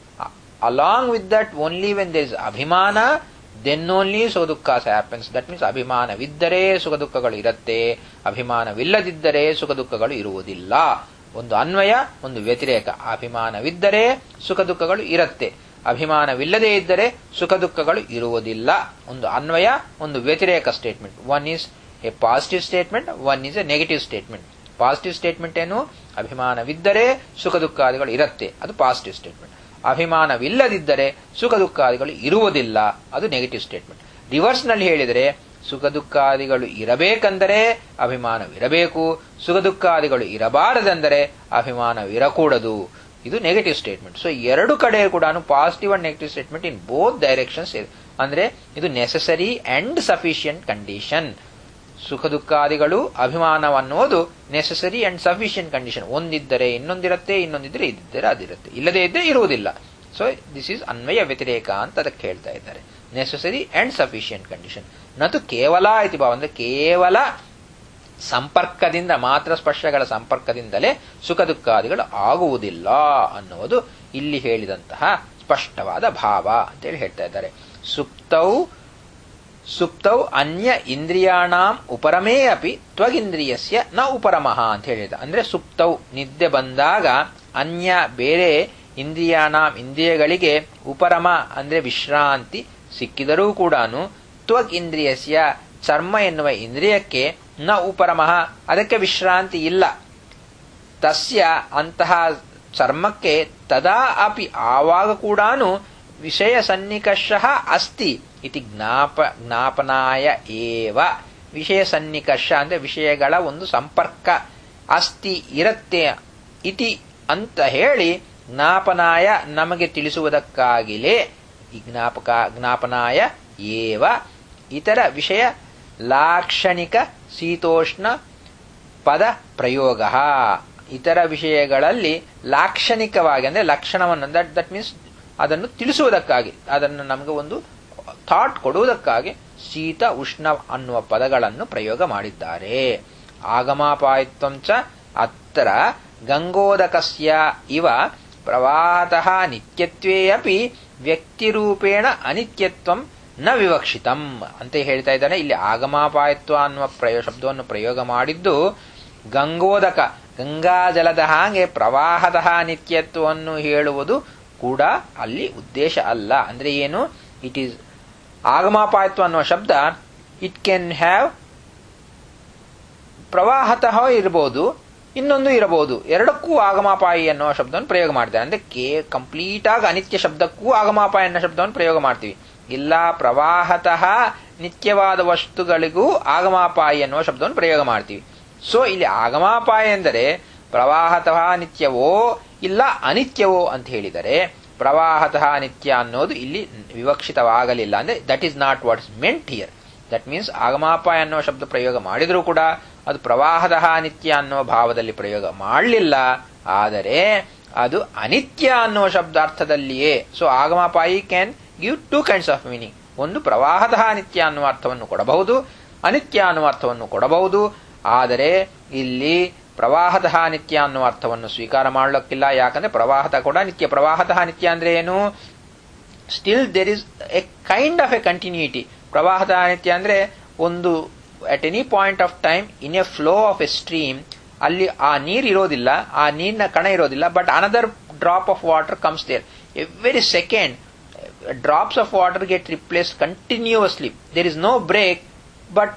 along with that only when there is ಅಭಿಮಾನ, ದೆನ್ ಓನ್ಲಿ ಸುಖ ದುಃಖ ಹ್ಯಾಪನ್ಸ್. ದಟ್ ಮೀನ್ಸ್ ಅಭಿಮಾನವಿದ್ದರೆ ಸುಖ ದುಃಖಗಳು ಇರುತ್ತೆ, ಅಭಿಮಾನವಿಲ್ಲದಿದ್ದರೆ ಸುಖ ದುಃಖಗಳು ಇರುವುದಿಲ್ಲ. ಒಂದು ಅನ್ವಯ, ಒಂದು ವ್ಯತಿರೇಕ. ಅಭಿಮಾನವಿದ್ದರೆ ಸುಖ ದುಃಖಗಳು ಇರುತ್ತೆ, ಅಭಿಮಾನವಿಲ್ಲದೇ ಇದ್ದರೆ ಸುಖ ದುಃಖಗಳು ಇರುವುದಿಲ್ಲ. ಒಂದು ಅನ್ವಯ, ಒಂದು ವ್ಯತಿರೇಕ statement. One is a positive statement, one is a negative statement. Positive statement ಏನು, ಅಭಿಮಾನವಿದ್ದರೆ ಸುಖ ದುಃಖಾದಿಗಳು ಇರುತ್ತೆ, ಅದು ಪಾಸಿಟಿವ್ ಸ್ಟೇಟ್ಮೆಂಟ್. ಅಭಿಮಾನವಿಲ್ಲದಿದ್ದರೆ ಸುಖ ದುಃಖಾದಿಗಳು ಇರುವುದಿಲ್ಲ, ಅದು ನೆಗೆಟಿವ್ ಸ್ಟೇಟ್ಮೆಂಟ್. ರಿವರ್ಸ್ ನಲ್ಲಿ ಹೇಳಿದರೆ ಸುಖ ದುಃಖಾದಿಗಳು ಇರಬೇಕೆಂದರೆ ಅಭಿಮಾನವಿರಬೇಕು, ಸುಖ ದುಃಖಾದಿಗಳು ಇರಬಾರದೆಂದರೆ ಅಭಿಮಾನವಿರಕೂಡದು, ಇದು ನೆಗೆಟಿವ್ ಸ್ಟೇಟ್ಮೆಂಟ್. ಸೊ ಎರಡು ಕಡೆ ಕೂಡ positive and negative statement in both directions. ಅಂದ್ರೆ ಇದು ನೆಸೆಸರಿ ಅಂಡ್ ಸಫಿಷಿಯಂಟ್ ಕಂಡೀಷನ್. ಸುಖ ದುಃಖಾದಿಗಳು ಅಭಿಮಾನವನ್ನೋದು ನೆಸೆಸರಿ ಅಂಡ್ ಸಫಿಷಿಯಂಟ್ ಕಂಡೀಷನ್. ಒಂದಿದ್ದರೆ ಇನ್ನೊಂದಿರುತ್ತೆ, ಇನ್ನೊಂದಿದ್ರೆ ಇದ್ದರೆ ಅದಿರುತ್ತೆ, ಇಲ್ಲದೇ ಇದ್ದರೆ ಇರುವುದಿಲ್ಲ. ಸೊ ದಿಸ್ ಈಸ್ ಅನ್ವಯ ವ್ಯತಿರೇಕ ಅಂತ ಅದಕ್ಕೆ ಹೇಳ್ತಾ ಇದ್ದಾರೆ. Necessary and sufficient condition. ನತು ಕೇವಲ ಇತಿ ಭಾವ, ಅಂದ್ರೆ ಕೇವಲ ಸಂಪರ್ಕದಿಂದ ಮಾತ್ರ, ಸ್ಪರ್ಶಗಳ ಸಂಪರ್ಕದಿಂದಲೇ ಸುಖ ದುಃಖಾದಿಗಳು ಆಗುವುದಿಲ್ಲ ಅನ್ನುವುದು ಇಲ್ಲಿ ಹೇಳಿದಂತಹ ಸ್ಪಷ್ಟವಾದ ಭಾವ ಅಂತೇಳಿ ಹೇಳ್ತಾ ಇದ್ದಾರೆ. ಸುಪ್ತೌ ಸುಪ್ತೌ ಅನ್ಯ ಇಂದ್ರಿಯಾಣಾಂ ಉಪರಮೇ ಅಪಿ ತ್ವಗಿಂದ್ರಿಯಸ್ಯ ನ ಉಪರಮಃ ಅಂತ ಹೇಳಿದ. ಅಂದ್ರೆ ಸುಪ್ತೌ ನಿದ್ದೆ ಬಂದಾಗ ಅನ್ಯ ಬೇರೆ ಇಂದ್ರಿಯಾಣಾಂ ಇಂದ್ರಿಯಗಳಿಗೆ ಉಪರಮ ಅಂದ್ರೆ ವಿಶ್ರಾಂತಿ ಸಿಕ್ಕಿದರೂ ಕೂಡ ತ್ವಗ್ ಇಂದ್ರಿಯಸ್ಯ ಚರ್ಮ ಎನ್ನುವ ಇಂದ್ರಿಯಕ್ಕೆ ನ ಉಪರಮಃ ಅದಕ್ಕೆ ವಿಶ್ರಾಂತಿ ಇಲ್ಲ. ತಸ್ಯ ಅಂತಹ ಚರ್ಮಕ್ಕೆ ತದಾ ಅಪಿ ಆವಾಗ ಕೂಡ ವಿಷಯ ಸನ್ನಿಕರ್ಷ ಅಸ್ತಿ ಇತಿ ಜ್ಞಾಪ ಜ್ಞಾಪನಾಯ ಏವ. ವಿಷಯ ಸನ್ನಿಕರ್ಷ ಅಂದ್ರೆ ವಿಷಯಗಳ ಒಂದು ಸಂಪರ್ಕ ಅಸ್ತಿ ಇರುತ್ತೆ ಇತಿ ಅಂತ ಹೇಳಿ ಜ್ಞಾಪನಾಯ ನಮಗೆ ತಿಳಿಸುವುದಕ್ಕಾಗಿಲೇ ಈ ಜ್ಞಾಪಕ ಜ್ಞಾಪನಾಯ ಏವ ಇತರ ವಿಷಯ ಲಾಕ್ಷಣಿಕ ಶೀತೋಷ್ಣ ಪದ ಪ್ರಯೋಗ. ಇತರ ವಿಷಯಗಳಲ್ಲಿ ಲಾಕ್ಷಣಿಕವಾಗಿ ಅಂದ್ರೆ ಲಕ್ಷಣವನ್ನು ದಟ್ ದಟ್ ಮೀನ್ಸ್ ಅದನ್ನು ತಿಳಿಸುವುದಕ್ಕಾಗಿ, ಅದನ್ನು ನಮಗೆ ಒಂದು ಥಾಟ್ ಕೊಡುವುದಕ್ಕಾಗಿ ಶೀತ ಉಷ್ಣ ಅನ್ನುವ ಪದಗಳನ್ನು ಪ್ರಯೋಗ ಮಾಡಿದ್ದಾರೆ. ಆಗಮಾಪಾಯಿತ್ವಂಚ ಅತ್ರ ಗಂಗೋದಕಸ್ಯ ಇವ ಪ್ರವಾಹತಃ ನಿತ್ಯತ್ವೇ ಅಪಿ ವ್ಯಕ್ತಿರೂಪೇಣ ಅನಿತ್ಯತ್ವಂ ನ ವಿವಕ್ಷಿತಂ ಅಂತ ಹೇಳ್ತಾ ಇದ್ದಾನೆ. ಇಲ್ಲಿ ಆಗಮಾಪಾಯಿತ್ವ ಅನ್ನುವ ಪ್ರಯೋ ಶಬ್ದವನ್ನು ಪ್ರಯೋಗ ಮಾಡಿದ್ದು ಗಂಗೋದಕ ಗಂಗಾಜಲದ ಹಾಗೆ ಪ್ರವಾಹತಃ ನಿತ್ಯತ್ವವನ್ನು ಹೇಳುವುದು ಕೂಡ ಅಲ್ಲಿ ಉದ್ದೇಶ ಅಲ್ಲ. ಅಂದ್ರೆ ಏನು, ಇಟ್ ಈಸ್ ಆಗಮಾಪಾಯಿತ್ವ ಅನ್ನುವ ಶಬ್ದ ಇಟ್ ಕ್ಯಾನ್ ಹ್ಯಾವ್ ಪ್ರವಾಹತಃ ಇರಬಹುದು, ಇನ್ನೊಂದು ಇರಬಹುದು, ಎರಡಕ್ಕೂ ಆಗಮಾಪಾಯಿ ಅನ್ನುವ ಶಬ್ದವನ್ನು ಪ್ರಯೋಗ ಮಾಡ್ತಾರೆ. ಅಂದ್ರೆ ಕೇ ಕಂಪ್ಲೀಟ್ ಆಗಿ ಅನಿತ್ಯ ಶಬ್ದಕ್ಕೂ ಆಗಮಾಪಾಯಿ ಅನ್ನೋ ಶಬ್ದವನ್ನು ಪ್ರಯೋಗ ಮಾಡ್ತೀವಿ. ಇಲ್ಲ ಪ್ರವಾಹತಃ ನಿತ್ಯವಾದ ವಸ್ತುಗಳಿಗೂ ಆಗಮಾಪಾಯಿ ಅನ್ನುವ ಶಬ್ದವನ್ನು ಪ್ರಯೋಗ ಮಾಡ್ತೀವಿ. ಸೊ ಇಲ್ಲಿ ಆಗಮಾಪಾಯ ಎಂದರೆ ಪ್ರವಾಹತಃ ನಿತ್ಯವೋ ಇಲ್ಲ ಅನಿತ್ಯವೋ ಅಂತ ಹೇಳಿದರೆ ಪ್ರವಾಹತಃ ನಿತ್ಯ ಅನ್ನೋದು ಇಲ್ಲಿ ವಿವಕ್ಷಿತವಾಗಲಿಲ್ಲ. ಅಂದ್ರೆ that is not what is meant here. That means ಆಗಮಾಪಾಯ ಅನ್ನೋ ಶಬ್ದ ಪ್ರಯೋಗ ಮಾಡಿದರೂ ಕೂಡ ಅದು ಪ್ರವಾಹತಃ ನಿತ್ಯ ಅನ್ನೋ ಭಾವದಲ್ಲಿ ಪ್ರಯೋಗ ಮಾಡಲಿಲ್ಲ. ಆದರೆ ಅದು ಅನಿತ್ಯ ಅನ್ನೋ ಶಬ್ದಾರ್ಥದಲ್ಲಿಯೇ. ಸೊ ಆಗಮಾಪಾಯಿ can give two kinds of meaning. ಒಂದು ಪ್ರವಾಹತಃ ನಿತ್ಯ ಅನ್ನುವ ಅರ್ಥವನ್ನು ಕೊಡಬಹುದು, ಅನಿತ್ಯ ಅನ್ನುವ ಅರ್ಥವನ್ನು ಕೊಡಬಹುದು. ಆದರೆ ಇಲ್ಲಿ ಪ್ರವಾಹತಃ ನಿತ್ಯ ಅನ್ನುವ ಅರ್ಥವನ್ನು ಸ್ವೀಕಾರ ಮಾಡಲಿಕ್ಕಿಲ್ಲ. ಯಾಕಂದ್ರೆ ಪ್ರವಾಹತಃ ಕೂಡ ನಿತ್ಯ. ಪ್ರವಾಹತಃ ನಿತ್ಯ ಅಂದ್ರೆ ಏನು? Still there is a kind of a continuity. ಪ್ರವಾಹತಃ ನಿತ್ಯ ಅಂದ್ರೆ ಒಂದು at any point of time in a flow of a stream, ಅಲ್ಲಿ ಆ ನೀರು ಇರೋದಿಲ್ಲ, ಆ ನೀರಿನ ಕಣ ಇರೋದಿಲ್ಲ, but another drop of water comes there. Every second drops of water get replace continuously. There is no break, but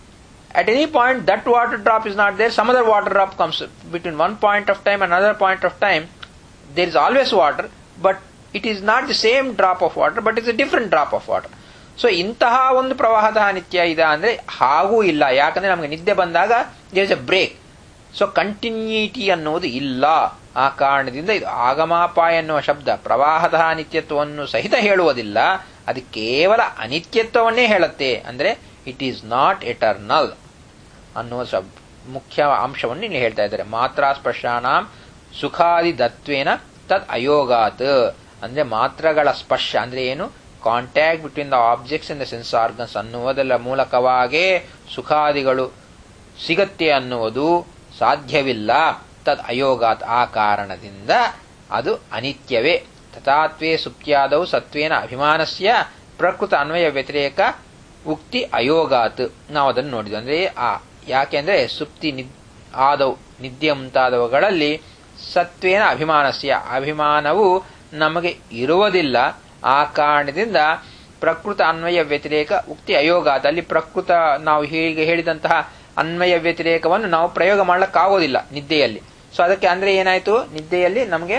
at any point that water drop is not there, some other water drop comes between one point of time and another point of time. There is always water, but it is not the same drop of water, but it's a different drop of water. So ಇಂತಹ ಒಂದು ಪ್ರವಾಹದ ನಿತ್ಯ ಇದೆ ಅಂದ್ರೆ ಹಾಗೂ ಇಲ್ಲ. ಯಾಕಂದ್ರೆ ನಮಗೆ ನಿದ್ದೆ ಬಂದಾಗ there is a break. So continuity ಅನ್ನೋದು ಇಲ್ಲ. ಆ ಕಾರಣದಿಂದ ಇದು ಆಗಮಾಪಾಯ ಎನ್ನುವ ಶಬ್ದ ಪ್ರವಾಹದ ನಿತ್ಯತ್ವವನ್ನು ಸಹಿತ ಹೇಳುವುದಿಲ್ಲ, ಅದು ಕೇವಲ ಅನಿತ್ಯತ್ವವನ್ನೇ ಹೇಳುತ್ತೆ. ಅಂದ್ರೆ ಇಟ್ ಈಸ್ ನಾಟ್ ಎಟರ್ನಲ್ ಅನ್ನುವ ಶಬ್ದ ಮುಖ್ಯ ಅಂಶವನ್ನು ಇಲ್ಲಿ ಹೇಳ್ತಾ ಇದ್ದಾರೆ. ಮಾತ್ರಾ ಸ್ಪರ್ಶಾನಾಂ ಸುಖಾದಿ ದತ್ವೇನ ತದ್ ಅಯೋಗಾತ್. ಅಂದ್ರೆ ಮಾತ್ರಗಳ ಸ್ಪರ್ಶ ಅಂದ್ರೆ ಏನು? Contact between the objects and the sense organs ಅನ್ನುವುದರ ಮೂಲಕವಾಗೇ ಸುಖಾದಿಗಳು ಸಿಗತ್ತೆ ಅನ್ನುವುದು ಸಾಧ್ಯವಿಲ್ಲ. ತದ್ ಅಯೋಗಾತ್. ಆ ಕಾರಣದಿಂದ ಅದು ಅನಿತ್ಯವೇ. ತಥಾತ್ವೇ ಸುಪ್ತ್ಯಾದೌ ಸತ್ವೇನ ಅಭಿಮಾನಸ್ಯ ಪ್ರಕೃತ ಅನ್ವಯ ವ್ಯತಿರೇಕ ಉಕ್ತಿ ಅಯೋಗಾತ್. ನಾವು ಅದನ್ನು ನೋಡಿದ್ವಿ. ಅಂದ್ರೆ ಆ ಯಾಕೆಂದ್ರೆ ಸುಪ್ತಿ ನಿದ್ ಆದವು ನಿದ್ದೆ ಮುಂತಾದವುಗಳಲ್ಲಿ ಸತ್ವೇನ ಅಭಿಮಾನಸ್ಯ ಅಭಿಮಾನವು ನಮಗೆ ಇರುವುದಿಲ್ಲ. ಆ ಕಾರಣದಿಂದ ಪ್ರಕೃತ ಅನ್ವಯ ವ್ಯತಿರೇಕ ಉಕ್ತಿ ಅಯೋಗಾತ್. ಅಲ್ಲಿ ಪ್ರಕೃತ ನಾವು ಹೀಗೆ ಹೇಳಿದಂತಹ ಅನ್ವಯ ವ್ಯತಿರೇಕವನ್ನು ನಾವು ಪ್ರಯೋಗ ಮಾಡಲಿಕ್ಕಾಗೋದಿಲ್ಲ ನಿದ್ದೆಯಲ್ಲಿ. ಸೊ ಅದಕ್ಕೆ ಅಂದ್ರೆ ಏನಾಯ್ತು? ನಿದ್ದೆಯಲ್ಲಿ ನಮಗೆ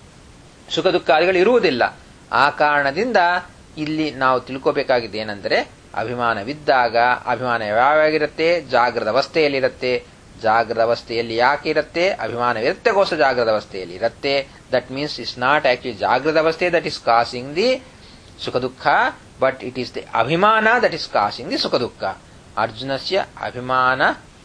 ಸುಖ ದುಃಖಾದಿಗಳು ಇರುವುದಿಲ್ಲ. ಆ ಕಾರಣದಿಂದ ಇಲ್ಲಿ ನಾವು ತಿಳ್ಕೋಬೇಕಾಗಿದೆ ಏನಂದ್ರೆ ಅಭಿಮಾನವಿದ್ದಾಗ ಅಭಿಮಾನ ಯಾವಾಗಿರುತ್ತೆ? ಜಾಗೃತ ಅವಸ್ಥೆಯಲ್ಲಿರುತ್ತೆ. ಜಾಗೃತ ಅವಸ್ಥೆಯಲ್ಲಿ ಯಾಕೆ ಇರುತ್ತೆ? ಅಭಿಮಾನವಿರುತ್ತೆಗೋಸ್ಕರ ಜಾಗೃತ ಅವಸ್ಥೆಯಲ್ಲಿ ಇರುತ್ತೆ. That means it's not actually ಜಾಗೃತ ಅವಸ್ಥೆ ದಟ್ ಇಸ್ ಕಾಸಿಂಗ್ ದಿ ಸುಖ ದುಃಖ, ಬಟ್ ಇಟ್ ಈಸ್ ದಿ ಅಭಿಮಾನ ದಟ್ ಇಸ್ ಕಾಸಿಂಗ್ ದಿ ಸುಖ ದುಃಖ. ಅರ್ಜುನಸ್ಯ ಅಭಿಮಾನ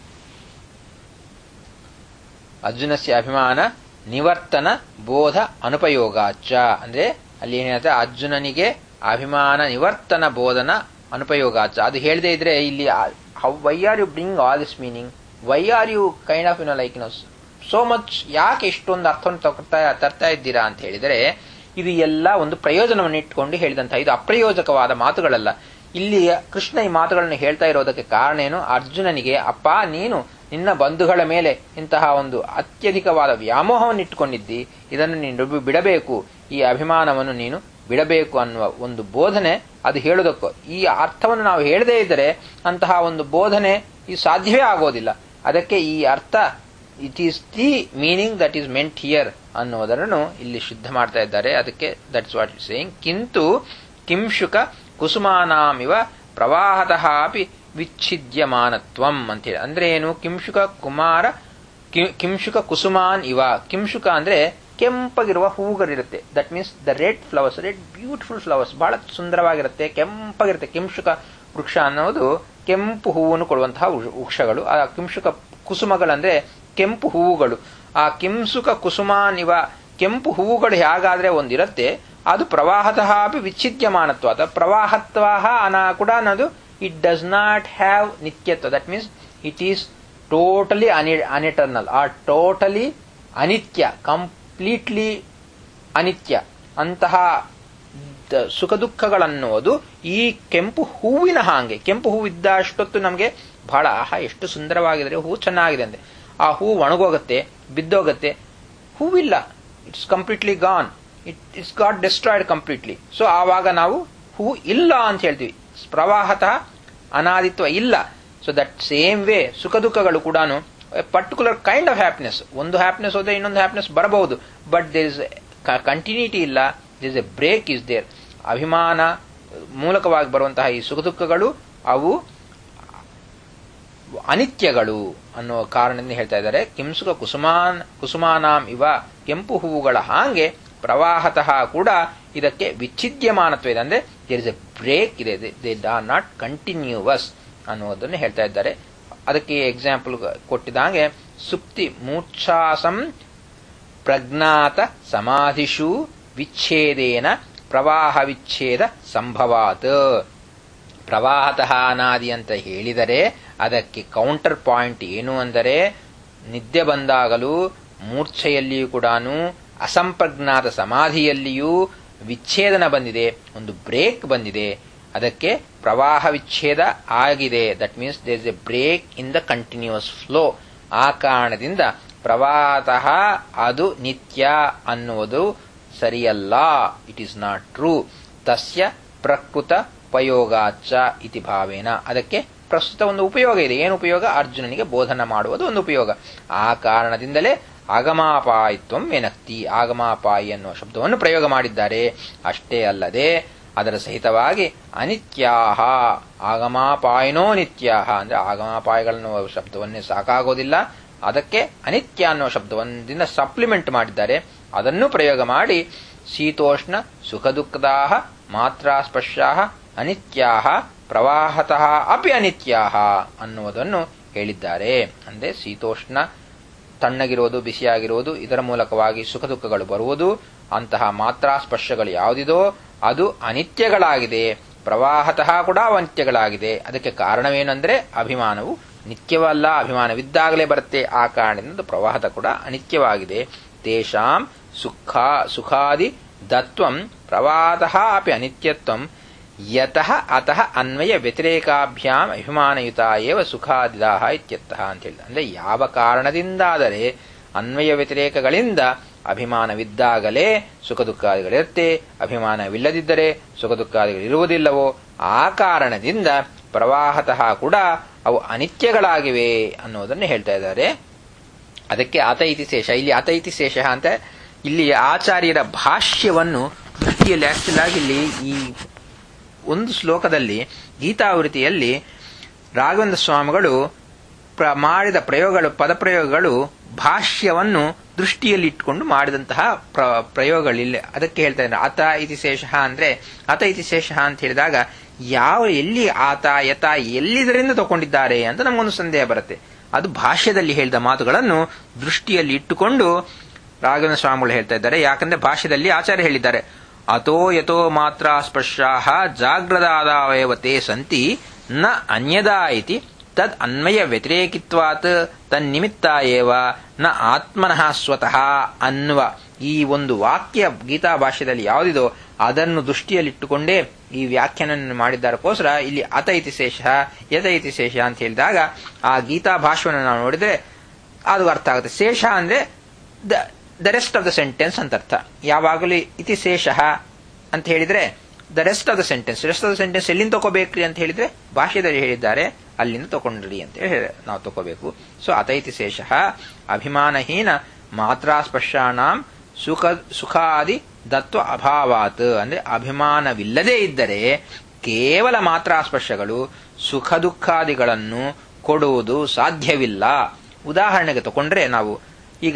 ಅರ್ಜುನಸ್ಯ ಅಭಿಮಾನ ನಿವರ್ತನ ಬೋಧ ಅನುಪಯೋಗಾಚ. ಅಂದ್ರೆ ಅಲ್ಲಿ ಏನ್ ಹೇಳ್ತಾರೆ? ಅರ್ಜುನನಿಗೆ ಅಭಿಮಾನ ನಿವರ್ತನ ಬೋಧನ ಅನುಪಯೋಗಾಚ. ಅದು ಹೇಳದೇ ಇದ್ರೆ ಇಲ್ಲಿ how why are you bring all this meaning? Why are you kind of you know like no so much? ಯಾಕೆ ಇಷ್ಟೊಂದು ಅರ್ಥವನ್ನು ತಗೊಳ್ತಾ ತರ್ತಾ ಇದ್ದೀರಾ ಅಂತ ಹೇಳಿದರೆ ಇದು ಎಲ್ಲ ಒಂದು ಪ್ರಯೋಜನವನ್ನು ಇಟ್ಟುಕೊಂಡು ಹೇಳಿದಂತಹ, ಇದು ಅಪ್ರಯೋಜಕವಾದ ಮಾತುಗಳಲ್ಲ. ಇಲ್ಲಿ ಕೃಷ್ಣ ಈ ಮಾತುಗಳನ್ನು ಹೇಳ್ತಾ ಇರೋದಕ್ಕೆ ಕಾರಣ ಏನು? ಅರ್ಜುನನಿಗೆ ಅಪ್ಪ ನೀನು ನಿನ್ನ ಬಂಧುಗಳ ಮೇಲೆ ಇಂತಹ ಒಂದು ಅತ್ಯಧಿಕವಾದ ವ್ಯಾಮೋಹವನ್ನು ಇಟ್ಟುಕೊಂಡಿದ್ದಿ, ಇದನ್ನು ನೀನು ಬಿಡಬೇಕು, ಈ ಅಭಿಮಾನವನ್ನು ನೀನು ಬಿಡಬೇಕು ಅನ್ನುವ ಒಂದು ಬೋಧನೆ ಅದು ಹೇಳೋದಕ್ಕೂ. ಈ ಅರ್ಥವನ್ನು ನಾವು ಹೇಳದೇ ಇದ್ದರೆ ಅಂತಹ ಒಂದು ಬೋಧನೆ ಇದು ಸಾಧ್ಯವೇ ಆಗೋದಿಲ್ಲ. ಅದಕ್ಕೆ ಈ ಅರ್ಥ it is the meaning that is meant here ಅನ್ನುವುದನ್ನು ಇಲ್ಲಿ ಶುದ್ಧ ಮಾಡ್ತಾ ಇದ್ದಾರೆ. ಅದಕ್ಕೆ ದಟ್ಸ್ ವಾಟ್ ಇಸ್ ಸೇಯಿಂಗ್. ಕಿಂತು ಕಿಂಶುಕ ಕುಸುಮಾನಾಮಿವ ಪ್ರವಾಹತಃ ಅಪಿ ವಿಚ್ಛಿದ್ಯಮಾನತ್ವಂ ಅಂತೇಳಿ. ಅಂದ್ರೆ ಏನು? ಕಿಂಶುಕ ಕುಮಾರ ಕಿಂಶುಕ ಕುಸುಮಾನ್ ಇವ. ಕಿಂಶುಕ ಅಂದ್ರೆ ಕೆಂಪಗಿರುವ ಹೂಗಳಿರುತ್ತೆ. That means the red flowers, red beautiful flowers, ಬಹಳ ಸುಂದರವಾಗಿರುತ್ತೆ, ಕೆಂಪಗಿರುತ್ತೆ. ಕಿಂಶುಕ ವೃಕ್ಷ ಅನ್ನೋದು ಕೆಂಪು ಹೂವನ್ನು ಕೊಡುವಂತಹ ವೃಕ್ಷಗಳು. ಆ ಕಿಂಶುಕ ಕುಸುಮಗಳಂದ್ರೆ ಕೆಂಪು ಹೂವುಗಳು. ಆ ಕಿಂಸುಕ ಕುಸುಮಾನಿವ ಕೆಂಪು ಹೂವುಗಳು ಹೇಗಾದ್ರೆ ಒಂದಿರುತ್ತೆ, ಅದು ಪ್ರವಾಹತಃ ಅಪಿ ವಿಚ್ಛಿದ್ಯಮಾನತ್ವ. ಅಥವಾ ಪ್ರವಾಹತ್ವ ಅನ ಕೂಡ ಅನ್ನೋದು ಇಟ್ ಡಸ್ ನಾಟ್ ಹ್ಯಾವ್ ನಿತ್ಯತ್ವ. That means it is totally ಅನಿ ಅನಿಟರ್ನಲ್ ಆರ್ ಟೋಟಲಿ ಅನಿತ್ಯ, ಕಂಪ್ಲೀಟ್ಲಿ ಅನಿತ್ಯ. ಅಂತಹ ಸುಖ ದುಃಖಗಳನ್ನುವುದು ಈ ಕೆಂಪು ಹೂವಿನ ಹಾಗೆ. ಕೆಂಪು ಹೂ ಇದ್ದಷ್ಟೊತ್ತು ನಮಗೆ ಬಹಳ ಆಹಾ ಎಷ್ಟು ಸುಂದರವಾಗಿದೆ, ಹೂ ಚೆನ್ನಾಗಿದೆ ಅಂತೆ. ಆ ಹೂ ಒಣಗೋಗತ್ತೆ, ಬಿದ್ದೋಗತ್ತೆ, ಹೂವಿಲ್ಲ, it's completely gone, it it's got destroyed completely. So ಆವಾಗ ನಾವು ಹೂ ಇಲ್ಲ ಅಂತ ಹೇಳ್ತೀವಿ. ಪ್ರವಾಹತಃ ಅನಾದಿತ್ವ ಇಲ್ಲ. ಸೊ ದಟ್ ಸೇಮ್ ವೇ ಸುಖ ದುಃಖಗಳು ಕೂಡ ಪರ್ಟಿಕ್ಯುಲರ್ ಕೈಂಡ್ ಆಫ್ ಹ್ಯಾಪಿನೆಸ್. ಒಂದು ಹ್ಯಾಪಿನೆಸ್ ಹೋದ್ರೆ ಇನ್ನೊಂದು ಹ್ಯಾಪಿನೆಸ್ ಬರಬಹುದು, ಬಟ್ ದೇರ್ ಇಸ್ ಕಂಟಿನ್ಯೂಟಿ ಇಲ್ಲ, there is a break is there. ಅಭಿಮಾನ ಮೂಲಕವಾಗಿ ಬರುವಂತಹ ಈ ಸುಖ ದುಃಖಗಳು ಅವು ಅನಿತ್ಯಗಳು ಅನ್ನೋ ಕಾರಣದಿಂದ ಹೇಳ್ತಾ ಇದ್ದಾರೆ. ಕಿಂಸುಕ ಕುಸುಮಾನ್ ಕುಸುಮಾನಾಂ ಇವ ಕೆಂಪು ಹೂವುಗಳ ಹಾಗೆ ಪ್ರವಾಹತಃ ಕೂಡ ಇದಕ್ಕೆ ವಿಚ್ಛಿದ್ಯಮಾನತ್ವ ಇದೆ. ಅಂದ್ರೆ ದೇರ್ ಇಸ್ ಎ ಬ್ರೇಕ್ ಇದೆ, ದೇ ಆರ್ ನಾಟ್ ಕಂಟಿನ್ಯೂವಸ್ ಅನ್ನೋದನ್ನು ಹೇಳ್ತಾ ಇದ್ದಾರೆ. ಅದಕ್ಕೆ ಎಕ್ಸಾಂಪಲ್ ಕೊಟ್ಟಿದ್ದಾಗೆ ಸುಪ್ತಿ ಮೂರ್ಛಾಸಂ ಪ್ರಜ್ಞಾತ ಸಮಾಧಿಷು ವಿಚ್ಛೇದೇನ ಪ್ರವಾಹ ವಿಚ್ಛೇದ ಸಂಭವಾತ್. ಪ್ರವಾಹತಃ ಅನಾದಿ ಅಂತ ಹೇಳಿದರೆ ಅದಕ್ಕೆ ಕೌಂಟರ್ ಪಾಯಿಂಟ್ ಏನು ಅಂದರೆ ನಿದ್ದೆ ಬಂದಾಗಲೂ ಮೂರ್ಛೆಯಲ್ಲಿಯೂ ಕೂಡ ಅಸಂಪ್ರಜ್ಞಾತ ಸಮಾಧಿಯಲ್ಲಿಯೂ ವಿಚ್ಛೇದನ ಬಂದಿದೆ, ಒಂದು ಬ್ರೇಕ್ ಬಂದಿದೆ, ಅದಕ್ಕೆ ಪ್ರವಾಹ ವಿಚ್ಛೇದ ಆಗಿದೆ. That means there is a break in the continuous flow. ಆ ಕಾರಣದಿಂದ ಪ್ರವಾಹತಃ ಅದು ನಿತ್ಯ ಅನ್ನುವುದು ಸರಿಯಲ್ಲ, ಇಟ್ ಈಸ್ ನಾಟ್ ಟ್ರೂ. ತಸ್ಯ ಪ್ರಕೃತ ಉಪಯೋಗಾಚ ಇತಿ ಭಾವೇನ. ಅದಕ್ಕೆ ಪ್ರಸ್ತುತ ಒಂದು ಉಪಯೋಗ ಇದೆ. ಏನು ಉಪಯೋಗ? ಅರ್ಜುನನಿಗೆ ಬೋಧನ ಮಾಡುವುದು ಒಂದು ಉಪಯೋಗ. ಆ ಕಾರಣದಿಂದಲೇ ಆಗಮಾಪಾಯಿತ್ವಂ ವೆನಕ್ತಿ, ಆಗಮಾಪಾಯಿ ಅನ್ನುವ ಶಬ್ದವನ್ನು ಪ್ರಯೋಗ ಮಾಡಿದ್ದಾರೆ. ಅಷ್ಟೇ ಅಲ್ಲದೆ ಅದರ ಸಹಿತವಾಗಿ ಅನಿತ್ಯಾಹ, ಆಗಮಾಪಾಯಿನೋ ನಿತ್ಯಾಹ ಅಂದ್ರೆ ಆಗಮಾಪಾಯಗಳನ್ನುವ ಶಬ್ದವನ್ನೇ ಸಾಕಾಗೋದಿಲ್ಲ, ಅದಕ್ಕೆ ಅನಿತ್ಯ ಅನ್ನುವ ಶಬ್ದವೊಂದಿಂದ ಸಪ್ಲಿಮೆಂಟ್ ಮಾಡಿದ್ದಾರೆ. ಅದನ್ನು ಪ್ರಯೋಗ ಮಾಡಿ ಶೀತೋಷ್ಣ ಸುಖ ದುಃಖದಾಹ ಮಾತ್ರಾಸ್ಪರ್ಶಾಹ ಅನಿತ್ಯಾಹ ಪ್ರವಾಹತಃ ಅಪಿ ಅನಿತ್ಯಾಹ ಅನ್ನುವುದನ್ನು ಹೇಳಿದ್ದಾರೆ. ಅಂದ್ರೆ ಶೀತೋಷ್ಣ ತಣ್ಣಗಿರುವುದು, ಬಿಸಿಯಾಗಿರುವುದು, ಇದರ ಮೂಲಕವಾಗಿ ಸುಖ ದುಃಖಗಳು ಬರುವುದು, ಅಂತಹ ಮಾತ್ರಾಸ್ಪರ್ಶಗಳು ಯಾವುದಿದೋ ಅದು ಅನಿತ್ಯಗಳಾಗಿದೆ. ಪ್ರವಾಹತಃ ಕೂಡ ಅನಿತ್ಯಗಳಾಗಿದೆ. ಅದಕ್ಕೆ ಕಾರಣವೇನೆಂದರೆ ಅಭಿಮಾನವು ನಿತ್ಯವಲ್ಲ, ಅಭಿಮಾನವಿದ್ದಾಗಲೇ ಬರುತ್ತೆ. ಆ ಕಾರಣದಿಂದ ಪ್ರವಾಹದ ಕೂಡ ಅನಿತ್ಯವಾಗಿದೆ. ತೇಷಾಂ ಸುಖ ಸುಖಾದಿ ದತ್ವಂ ಪ್ರವಾಹತಃ ಅಪಿ ಅನಿತ್ಯತ್ವಂ ಯತಃ ಅತಃ ಅನ್ವಯ ವ್ಯತಿರೇಕಾಭ್ಯಾಂ ಅಭಿಮಾನಯುತ ಏವ ಸುಖಾದಿದಾಹ ಇತ್ಯರ್ಥಃ ಅಂತ ಹೇಳಿದ. ಅಂದ್ರೆ ಯಾವ ಕಾರಣದಿಂದಾದರೆ ಅನ್ವಯ ವ್ಯತಿರೇಕಗಳಿಂದ ಅಭಿಮಾನವಿದ್ದಾಗಲೇ ಸುಖ ದುಃಖಾದಿಗಳಿರುತ್ತೆ, ಅಭಿಮಾನವಿಲ್ಲದಿದ್ದರೆ ಸುಖ ದುಃಖಾದಿಗಳಿರುವುದಿಲ್ಲವೋ ಆ ಕಾರಣದಿಂದ ಪ್ರವಾಹತಃ ಕೂಡ ಅವು ಅನಿತ್ಯಗಳಾಗಿವೆ ಅನ್ನೋದನ್ನು ಹೇಳ್ತಾ ಇದ್ದಾರೆ. ಅದಕ್ಕೆ ಅತ ಇತಿ ಶೇಷ. ಇಲ್ಲಿ ಅತ ಇತಿ ಶೇಷ ಅಂತ ಇಲ್ಲಿ ಆಚಾರ್ಯರ ಭಾಷ್ಯವನ್ನು ದೃಷ್ಟಿಯಲ್ಲಿ ಆಕ್ಚುಲ್ ಆಗಿ ಇಲ್ಲಿ ಈ ಒಂದು ಶ್ಲೋಕದಲ್ಲಿ ಗೀತಾವೃತಿಯಲ್ಲಿ ರಾಘವೇಂದ್ರ ಸ್ವಾಮಿಗಳು ಮಾಡಿದ ಪ್ರಯೋಗಗಳು ಪದಪ್ರಯೋಗಗಳು ಭಾಷ್ಯವನ್ನು ದೃಷ್ಟಿಯಲ್ಲಿ ಇಟ್ಟುಕೊಂಡು ಮಾಡಿದಂತಹ ಪ್ರಯೋಗಗಳಿಲ್ಲ. ಅದಕ್ಕೆ ಹೇಳ್ತಾ ಇದ್ದಾರೆ ಅತ ಇತಿ ಶೇಷ ಅಂದ್ರೆ ಅತ ಇತಿ ಶೇಷ ಅಂತ ಹೇಳಿದಾಗ ಯಾವ ಎಲ್ಲಿ ಆತ ಯತ ಎಲ್ಲಿದರಿಂದ ತಗೊಂಡಿದ್ದಾರೆ ಅಂತ ನಮಗೊಂದು ಸಂದೇಹ ಬರುತ್ತೆ. ಅದು ಭಾಷ್ಯದಲ್ಲಿ ಹೇಳಿದ ಮಾತುಗಳನ್ನು ದೃಷ್ಟಿಯಲ್ಲಿ ಇಟ್ಟುಕೊಂಡು ರಾಘವೇಂದ್ರ ಸ್ವಾಮಿಗಳು ಹೇಳ್ತಾ ಇದ್ದಾರೆ. ಯಾಕಂದ್ರೆ ಭಾಷ್ಯದಲ್ಲಿ ಆಚಾರ್ಯ ಹೇಳಿದ್ದಾರೆ ಅತೋ ಯತೋ ಮಾತ್ರ ಸ್ಪರ್ಶಾಹ ಜಾಗ್ರದಾದಾವಯವತೆ ಸಂತಿ ನ ಅನ್ಯದಾ ಇತಿ ತದ್ ಅನ್ವಯ ವ್ಯತಿರೇಕಿತ್ವಾತ್ ತನ್ನಿಮಿತ್ತ ಏವ ನ ಆತ್ಮನಃ ಸ್ವತಃ ಅನ್ನುವ ಈ ಒಂದು ವಾಕ್ಯ ಗೀತಾ ಭಾಷ್ಯದಲ್ಲಿ ಯಾವುದಿದೋ ಅದನ್ನು ದೃಷ್ಟಿಯಲ್ಲಿಟ್ಟುಕೊಂಡೇ ಈ ವ್ಯಾಖ್ಯಾನ ಮಾಡಿದ್ದಾರಕ್ಕೋಸ್ಕರ ಇಲ್ಲಿ ಅತ ಇತಿ ಶೇಷ ಯತ ಇತಿ ಶೇಷ ಅಂತ ಹೇಳಿದಾಗ ಆ ಗೀತಾ ಭಾಷ್ಯವನ್ನು ನಾವು ನೋಡಿದ್ರೆ ಅದು ಅರ್ಥ ಆಗುತ್ತೆ. ಶೇಷ ಅಂದ್ರೆ the rest of the sentence ಅಂತ ಅರ್ಥ. ಯಾವಾಗಲೂ ಇತಿ ಶೇಷ ಅಂತ ಹೇಳಿದ್ರೆ the rest of the sentence, rest of the sentence ಎಲ್ಲಿಂದ ತಗೋಬೇಕ್ರಿ ಅಂತ ಹೇಳಿದ್ರೆ ಭಾಷ್ಯದಲ್ಲಿ ಹೇಳಿದ್ದಾರೆ ಅಲ್ಲಿಂದ ತಗೊಂಡ್ರಿ ಅಂತ ಹೇಳಿ ನಾವು ತಗೋಬೇಕು. ಸೊ ಅತ ಇತಿ ಶೇಷ ಅಭಿಮಾನಹೀನ ಮಾತ್ರಾಸ್ಪರ್ಶಾನಾಂ ಸುಖ ಸುಖಾದಿ ದತ್ವ ಅಭಾವಾತ್ ಅಂದ್ರೆ ಅಭಿಮಾನವಿಲ್ಲದೇ ಇದ್ದರೆ ಕೇವಲ ಮಾತ್ರಾಸ್ಪರ್ಶಗಳು ಸುಖ ದುಃಖಾದಿಗಳನ್ನು ಕೊಡುವುದು ಸಾಧ್ಯವಿಲ್ಲ. ಉದಾಹರಣೆಗೆ ತಗೊಂಡ್ರೆ ನಾವು ಈಗ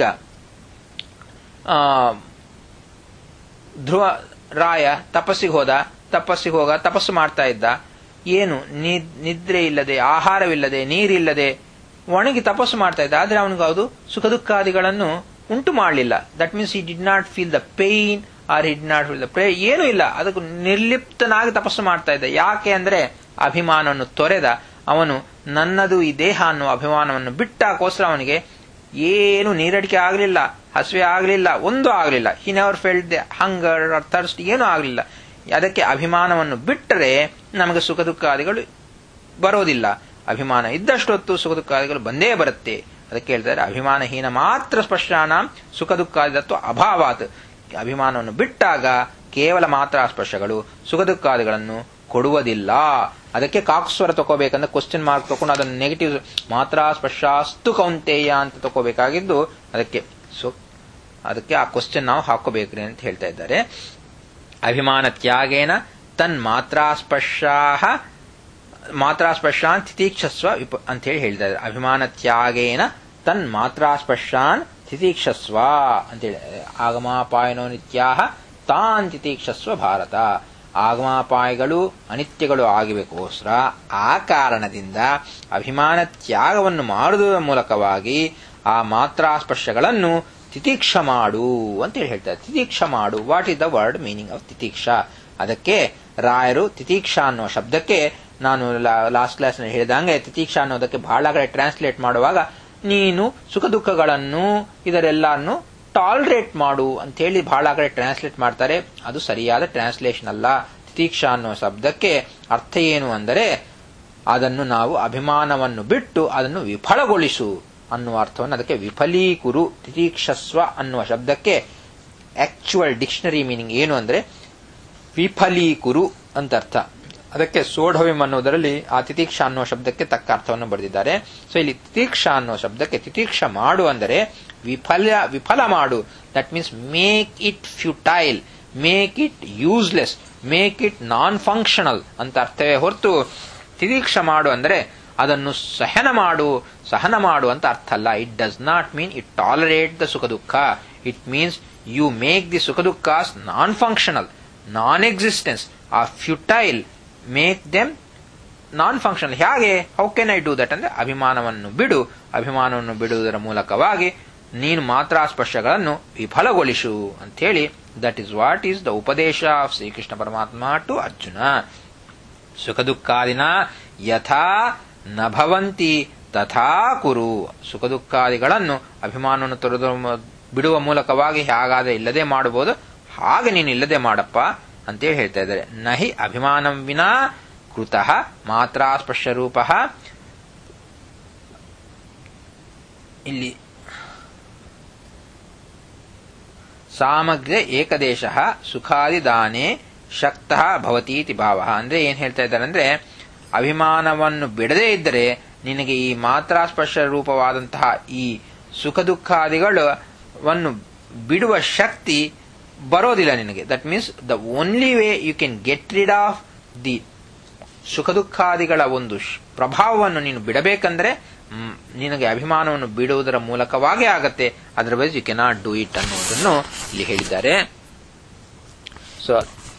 ಧ್ರುವ ರಾಯ ತಪಸ್ಸಿಗೆ ಹೋದ, ತಪಸ್ಸಿಗೆ ಹೋಗ ತಪಸ್ಸು ಮಾಡ್ತಾ ಇದ್ದ. ಏನು ನಿದ್ರೆ ಇಲ್ಲದೆ, ಆಹಾರವಿಲ್ಲದೆ, ನೀರಿಲ್ಲದೆ ಒಣಗಿ ತಪಸ್ಸು ಮಾಡ್ತಾ ಇದ್ದ. ಆದ್ರೆ ಅವನಿಗೆ ಅದು ಸುಖ ದುಃಖಾದಿಗಳನ್ನು ಉಂಟು ಮಾಡಲಿಲ್ಲ. That means he did not feel the pain or he did not feel the pray ಏನೂ ಇಲ್ಲ. ಅದಕ್ಕೂ ನಿರ್ಲಿಪ್ತನಾಗಿ ತಪಸ್ಸು ಮಾಡ್ತಾ ಇದ್ದ. ಯಾಕೆ ಅಂದ್ರೆ ಅಭಿಮಾನವನ್ನು ತೊರೆದ. ಅವನು ನನ್ನದು ಈ ದೇಹ ಅನ್ನುವ ಅಭಿಮಾನವನ್ನು ಬಿಟ್ಟಾಕೋಸ್ಕರ ಅವನಿಗೆ ಏನು ನೀರಡಿಕೆ ಆಗಲಿಲ್ಲ, ಹಸಿವೆ ಆಗಲಿಲ್ಲ, ಒಂದು ಆಗಲಿಲ್ಲ. He never felt the hunger or thirst, ಏನೂ ಆಗಲಿಲ್ಲ. ಅದಕ್ಕೆ ಅಭಿಮಾನವನ್ನು ಬಿಟ್ಟರೆ ನಮಗೆ ಸುಖ ದುಃಖಾದಿಗಳು ಬರೋದಿಲ್ಲ. ಅಭಿಮಾನ ಇದ್ದಷ್ಟೊತ್ತು ಸುಖ ದುಃಖಾದಿಗಳು ಬಂದೇ ಬರುತ್ತೆ. ಅದಕ್ಕೆ ಹೇಳ್ತಾರೆ ಅಭಿಮಾನಹೀನ ಮಾತ್ರ ಸ್ಪರ್ಶಾನ ಸುಖ ದುಃಖಾದಿತ್ವ ಅಭಾವಾತ್. ಅಭಿಮಾನವನ್ನು ಬಿಟ್ಟಾಗ ಕೇವಲ ಮಾತ್ರ ಸ್ಪರ್ಶಗಳು ಸುಖ ದುಃಖಾದಿಗಳನ್ನು ಕೊಡುವುದಿಲ್ಲ. ಅದಕ್ಕೆ ಕಾಕ್ಸ್ವರ ತಗೋಬೇಕಂದ್ರೆ ಕ್ವಶನ್ ಮಾರ್ಕ್ ತಗೊಂಡು ಅದನ್ನು ನೆಗೆಟಿವ್ ಮಾತ್ರ ಸ್ಪರ್ಶಾಸ್ತು ಕೌಂತೆಯ ಅಂತ ತಗೋಬೇಕಾಗಿದ್ದು ಅದಕ್ಕೆ ಸೊ ಅದಕ್ಕೆ ಆ ಕ್ವಶನ್ ನಾವು ಹಾಕೋಬೇಕ್ರಿ ಅಂತ ಹೇಳ್ತಾ ಇದ್ದಾರೆ. ಅಭಿಮಾನ ತ್ಯಾಗೇನ ತನ್ ಮಾತ್ರಾಸ್ಪರ್ಶಾ ಮಾತ್ರಾಸ್ಪರ್ಶಾನ್ ತಿತೀಕ್ಷಸ್ವ ವಿಪ ಅಂತ ಹೇಳಿ ಹೇಳ್ತಾ ಇದ್ದಾರೆ. ಅಭಿಮಾನ ತ್ಯಾಗೇನ ತನ್ ಮಾತ್ರಾಸ್ಪರ್ಶಾನ್ ತಿತೀಕ್ಷಸ್ವ ಅಂತೇಳಿ ಆಗಮಾಪಾಯನೋ ನಿತ್ಯಾಹ ತಾನ್ ತಿತೀಕ್ಷಸ್ವ ಭಾರತ. ಆಗಮಾಪಾಯಗಳು ಅನಿತ್ಯಗಳು ಆಗಬೇಕೋಸ್ಕರ ಆ ಕಾರಣದಿಂದ ಅಭಿಮಾನ ತ್ಯಾಗವನ್ನು ಮಾಡುವುದರ ಮೂಲಕವಾಗಿ ಆ ಮಾತ್ರಾಸ್ಪರ್ಶಗಳನ್ನು ತಿತೀಕ್ಷ ಮಾಡು ಅಂತೇಳಿ ಹೇಳ್ತಾರೆ. ತಿತೀಕ್ಷ ಮಾಡು, what is the word meaning of ತಿತೀಕ್ಷ? ಅದಕ್ಕೆ ರಾಯರು ತಿತೀಕ್ಷ ಅನ್ನೋ ಶಬ್ದಕ್ಕೆ, ನಾನು ಲಾಸ್ಟ್ ಕ್ಲಾಸ್ ನಲ್ಲಿ ಹೇಳಿದಂಗೆ ತಿತೀಕ್ಷ ಅನ್ನೋದಕ್ಕೆ ಬಹಳ ಕಡೆ ಟ್ರಾನ್ಸ್ಲೇಟ್ ಮಾಡುವಾಗ ನೀನು ಸುಖ ದುಃಖಗಳನ್ನು ಇದರೆಲ್ಲನ್ನು ಟಾಲರೇಟ್ ಮಾಡು ಅಂತ ಹೇಳಿ ಬಹಳ ಕಡೆ ಟ್ರಾನ್ಸ್ಲೇಟ್ ಮಾಡ್ತಾರೆ. ಅದು ಸರಿಯಾದ ಟ್ರಾನ್ಸ್ಲೇಷನ್ ಅಲ್ಲ. ತಿತೀಕ್ಷ ಅನ್ನೋ ಶಬ್ದಕ್ಕೆ ಅರ್ಥ ಏನು ಅಂದರೆ ಅದನ್ನು ನಾವು ಅಭಿಮಾನವನ್ನು ಬಿಟ್ಟು ಅದನ್ನು ವಿಫಲಗೊಳಿಸು ಅನ್ನುವ ಅರ್ಥವನ್ನು, ಅದಕ್ಕೆ ವಿಫಲೀಕುರು ತಿತೀಕ್ಷಸ್ವ ಅನ್ನುವ ಶಬ್ದಕ್ಕೆ ಆಕ್ಚುಯಲ್ ಡಿಕ್ಷನರಿ ಮೀನಿಂಗ್ ಏನು ಅಂದ್ರೆ ವಿಫಲೀಕುರು ಅಂತ ಅರ್ಥ. ಅದಕ್ಕೆ ಸೋಢವ್ಯಂ ಅನ್ನೋದರಲ್ಲಿ ಆ ತಿತೀಕ್ಷ ಅನ್ನೋ ಶಬ್ದಕ್ಕೆ ತಕ್ಕ ಅರ್ಥವನ್ನು ಬರೆದಿದ್ದಾರೆ. ಸೊ ಇಲ್ಲಿ ತಿತೀಕ್ಷ ಅನ್ನೋ ಶಬ್ದಕ್ಕೆ ತಿತೀಕ್ಷ ಮಾಡು ಅಂದರೆ ವಿಫಲ ವಿಫಲ ಮಾಡು. That means make it futile, make it useless, make it non functional ಅಂತ ಅರ್ಥವೇ ಹೊರತು ತಿತೀಕ್ಷ ಮಾಡು ಅಂದರೆ ಅದನ್ನು ಸಹನ ಮಾಡು ಸಹನ ಮಾಡು ಅಂತ ಅರ್ಥ ಅಲ್ಲ. It does not mean it tolerate the ಸುಖ ದುಃಖ. It means you make the ಸುಖ ದುಃಖಾಸ್ non functional, non existence, a futile, make them non functional. ಹೇಗೆ? How can I do that ಅಂದ್ರೆ ಅಭಿಮಾನವನ್ನು ಬಿಡು. ಅಭಿಮಾನವನ್ನು ಬಿಡುವುದರ ಮೂಲಕವಾಗಿ ನೀನು ಮಾತ್ರಾಸ್ಪರ್ಶಗಳನ್ನು ವಿಫಲಗೊಳಿಸು ಅಂತ ಹೇಳಿ that is what is the ಉಪದೇಶ ಆಫ್ ಶ್ರೀಕೃಷ್ಣ ಪರಮಾತ್ಮ ಟು ಅರ್ಜುನ. ಸುಖ ದುಃಖಾದಿನ ಯಥಾ ನ ಭವಂತಿ ತಥಾ ಕುರು. ಸುಖ ದುಃಖಾದಿಗಳನ್ನು ಅಭಿಮಾನವನ್ನು ತೊರೆದು ಬಿಡುವ ಮೂಲಕವಾಗಿ ಹೇಗಾದ್ರೆ ಇಲ್ಲದೆ ಮಾಡಬಹುದು, ಹಾಗೆ ನೀನು ಇಲ್ಲದೆ ಮಾಡಪ್ಪ ಅಂತೇಳಿ ಹೇಳ್ತಾ ಇದ್ದಾರೆ. ನಹಿ ಅಭಿಮಾನಂ ವಿನಾ ಕೃತಃ ಮಾತ್ರಾಸ್ಪರ್ಶ ರೂಪ. ಇಲ್ಲಿ ಸಾಮಗ್ರ್ಯ ಏಕದೇಶ ಸುಖಾದಿದಾನೆ ಶಕ್ತಃ ಭವತೀತಿ ಭಾವ. ಅಂದ್ರೆ ಏನ್ ಹೇಳ್ತಾ ಇದ್ದಾರೆ ಅಂದ್ರೆ ಅಭಿಮಾನವನ್ನು ಬಿಡದೇ ಇದ್ದರೆ ನಿನಗೆ ಈ ಮಾತ್ರಾಸ್ಪರ್ಶ ರೂಪವಾದಂತಹ ಈ ಸುಖ ದುಃಖಾದಿಗಳನ್ನು ಬಿಡುವ ಶಕ್ತಿ ಬರೋದಿಲ್ಲ ನಿನಗೆ. That means the only way you can get rid of the ಸುಖ ದುಃಖಾದಿಗಳ ಒಂದು ಪ್ರಭಾವವನ್ನು ನೀನು ಬಿಡಬೇಕಂದ್ರೆ ನಿನಗೆ ಅಭಿಮಾನವನ್ನು ಬಿಡುವುದರ ಮೂಲಕವಾಗೇ ಆಗತ್ತೆ. Otherwise you cannot do it ಅನ್ನೋದನ್ನು ಇಲ್ಲಿ ಹೇಳಿದ್ದಾರೆ. ಸೊ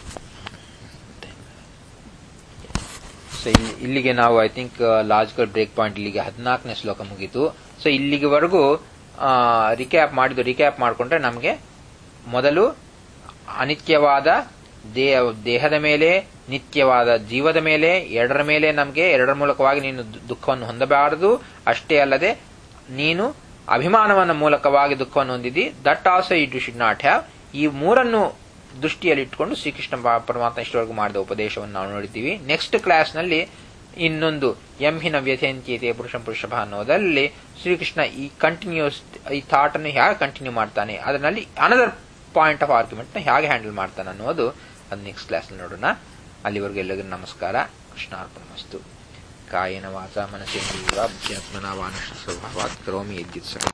ಸೊ ಇಲ್ಲಿಗೆ ನಾವು I think logical break point ಇಲ್ಲಿಗೆ ಹದಿನಾಲ್ಕನೇ ಶ್ಲೋಕ ಮುಗೀತು. ಸೊ ಇಲ್ಲಿಗೆವರೆಗೂ ರಿಕ್ಯಾಪ್ ಮಾಡಿದ್ದು ರಿಕ್ಯಾಪ್ ಮಾಡಿಕೊಂಡ್ರೆ ನಮಗೆ ಮೊದಲು ಅನಿತ್ಯವಾದ ದೇಹ ದೇಹದ ಮೇಲೆ, ನಿತ್ಯವಾದ ಜೀವದ ಮೇಲೆ, ಎರಡರ ಮೇಲೆ ನಮಗೆ ಎರಡರ ಮೂಲಕವಾಗಿ ನೀನು ದುಃಖವನ್ನು ಹೊಂದಬಾರದು. ಅಷ್ಟೇ ಅಲ್ಲದೆ ನೀನು ಅಭಿಮಾನವನ್ನ ಮೂಲಕವಾಗಿ ದುಃಖವನ್ನು ಹೊಂದಿದ್ದಿ, that also you should not have. ಈ ಮೂರನ್ನು ದೃಷ್ಟಿಯಲ್ಲಿ ಇಟ್ಟುಕೊಂಡು ಶ್ರೀಕೃಷ್ಣ ಪರಮಾತ್ಮ ಇಷ್ಟವರೆಗೂ ಮಾಡಿದ ಉಪದೇಶವನ್ನು ನಾವು ನೋಡಿದ್ದೀವಿ. ನೆಕ್ಸ್ಟ್ ಕ್ಲಾಸ್ ನಲ್ಲಿ ಇನ್ನೊಂದು ಎಂ ಹಿನ ವ್ಯಥೆಂತ್ಯತೆ ಪುರುಷಂ ಪುರುಷಭ ಅನ್ನೋದಲ್ಲಿ ಶ್ರೀಕೃಷ್ಣ ಈ ಕಂಟಿನ್ಯೂಸ್ ಈ ಥಾಟ್ ಅನ್ನು ಹೇಗೆ ಕಂಟಿನ್ಯೂ ಮಾಡ್ತಾನೆ, ಅದರಲ್ಲಿ ಅನದರ್ ಪಾಯಿಂಟ್ ಆಫ್ ಆರ್ಗ್ಯುಮೆಂಟ್ ನ ಹೇಗೆ ಹ್ಯಾಂಡಲ್ ಮಾಡ್ತಾನೆ ಅನ್ನೋದು ಅದು ನೆಕ್ಸ್ಟ್ ಕ್ಲಾಸ್ ನಲ್ಲಿ ನೋಡೋಣ. ಅಲ್ಲಿವರೆಗೂ ಎಲ್ಲರಿಗೂ ನಮಸ್ಕಾರ. ಕೃಷ್ಣಾರ್ಪಣಮಸ್ತು. ಕಾಯೇನ ವಾಚಾ ಮನಸೇಂದ್ರಿಯರ್ವಾ ಬುದ್ಧ್ಯಾತ್ಮನಾ ವಾ ನಶ್ಯ ಸ್ವಭಾವಾತ್ ಕರೋಮಿ ಯದ್ಯತ್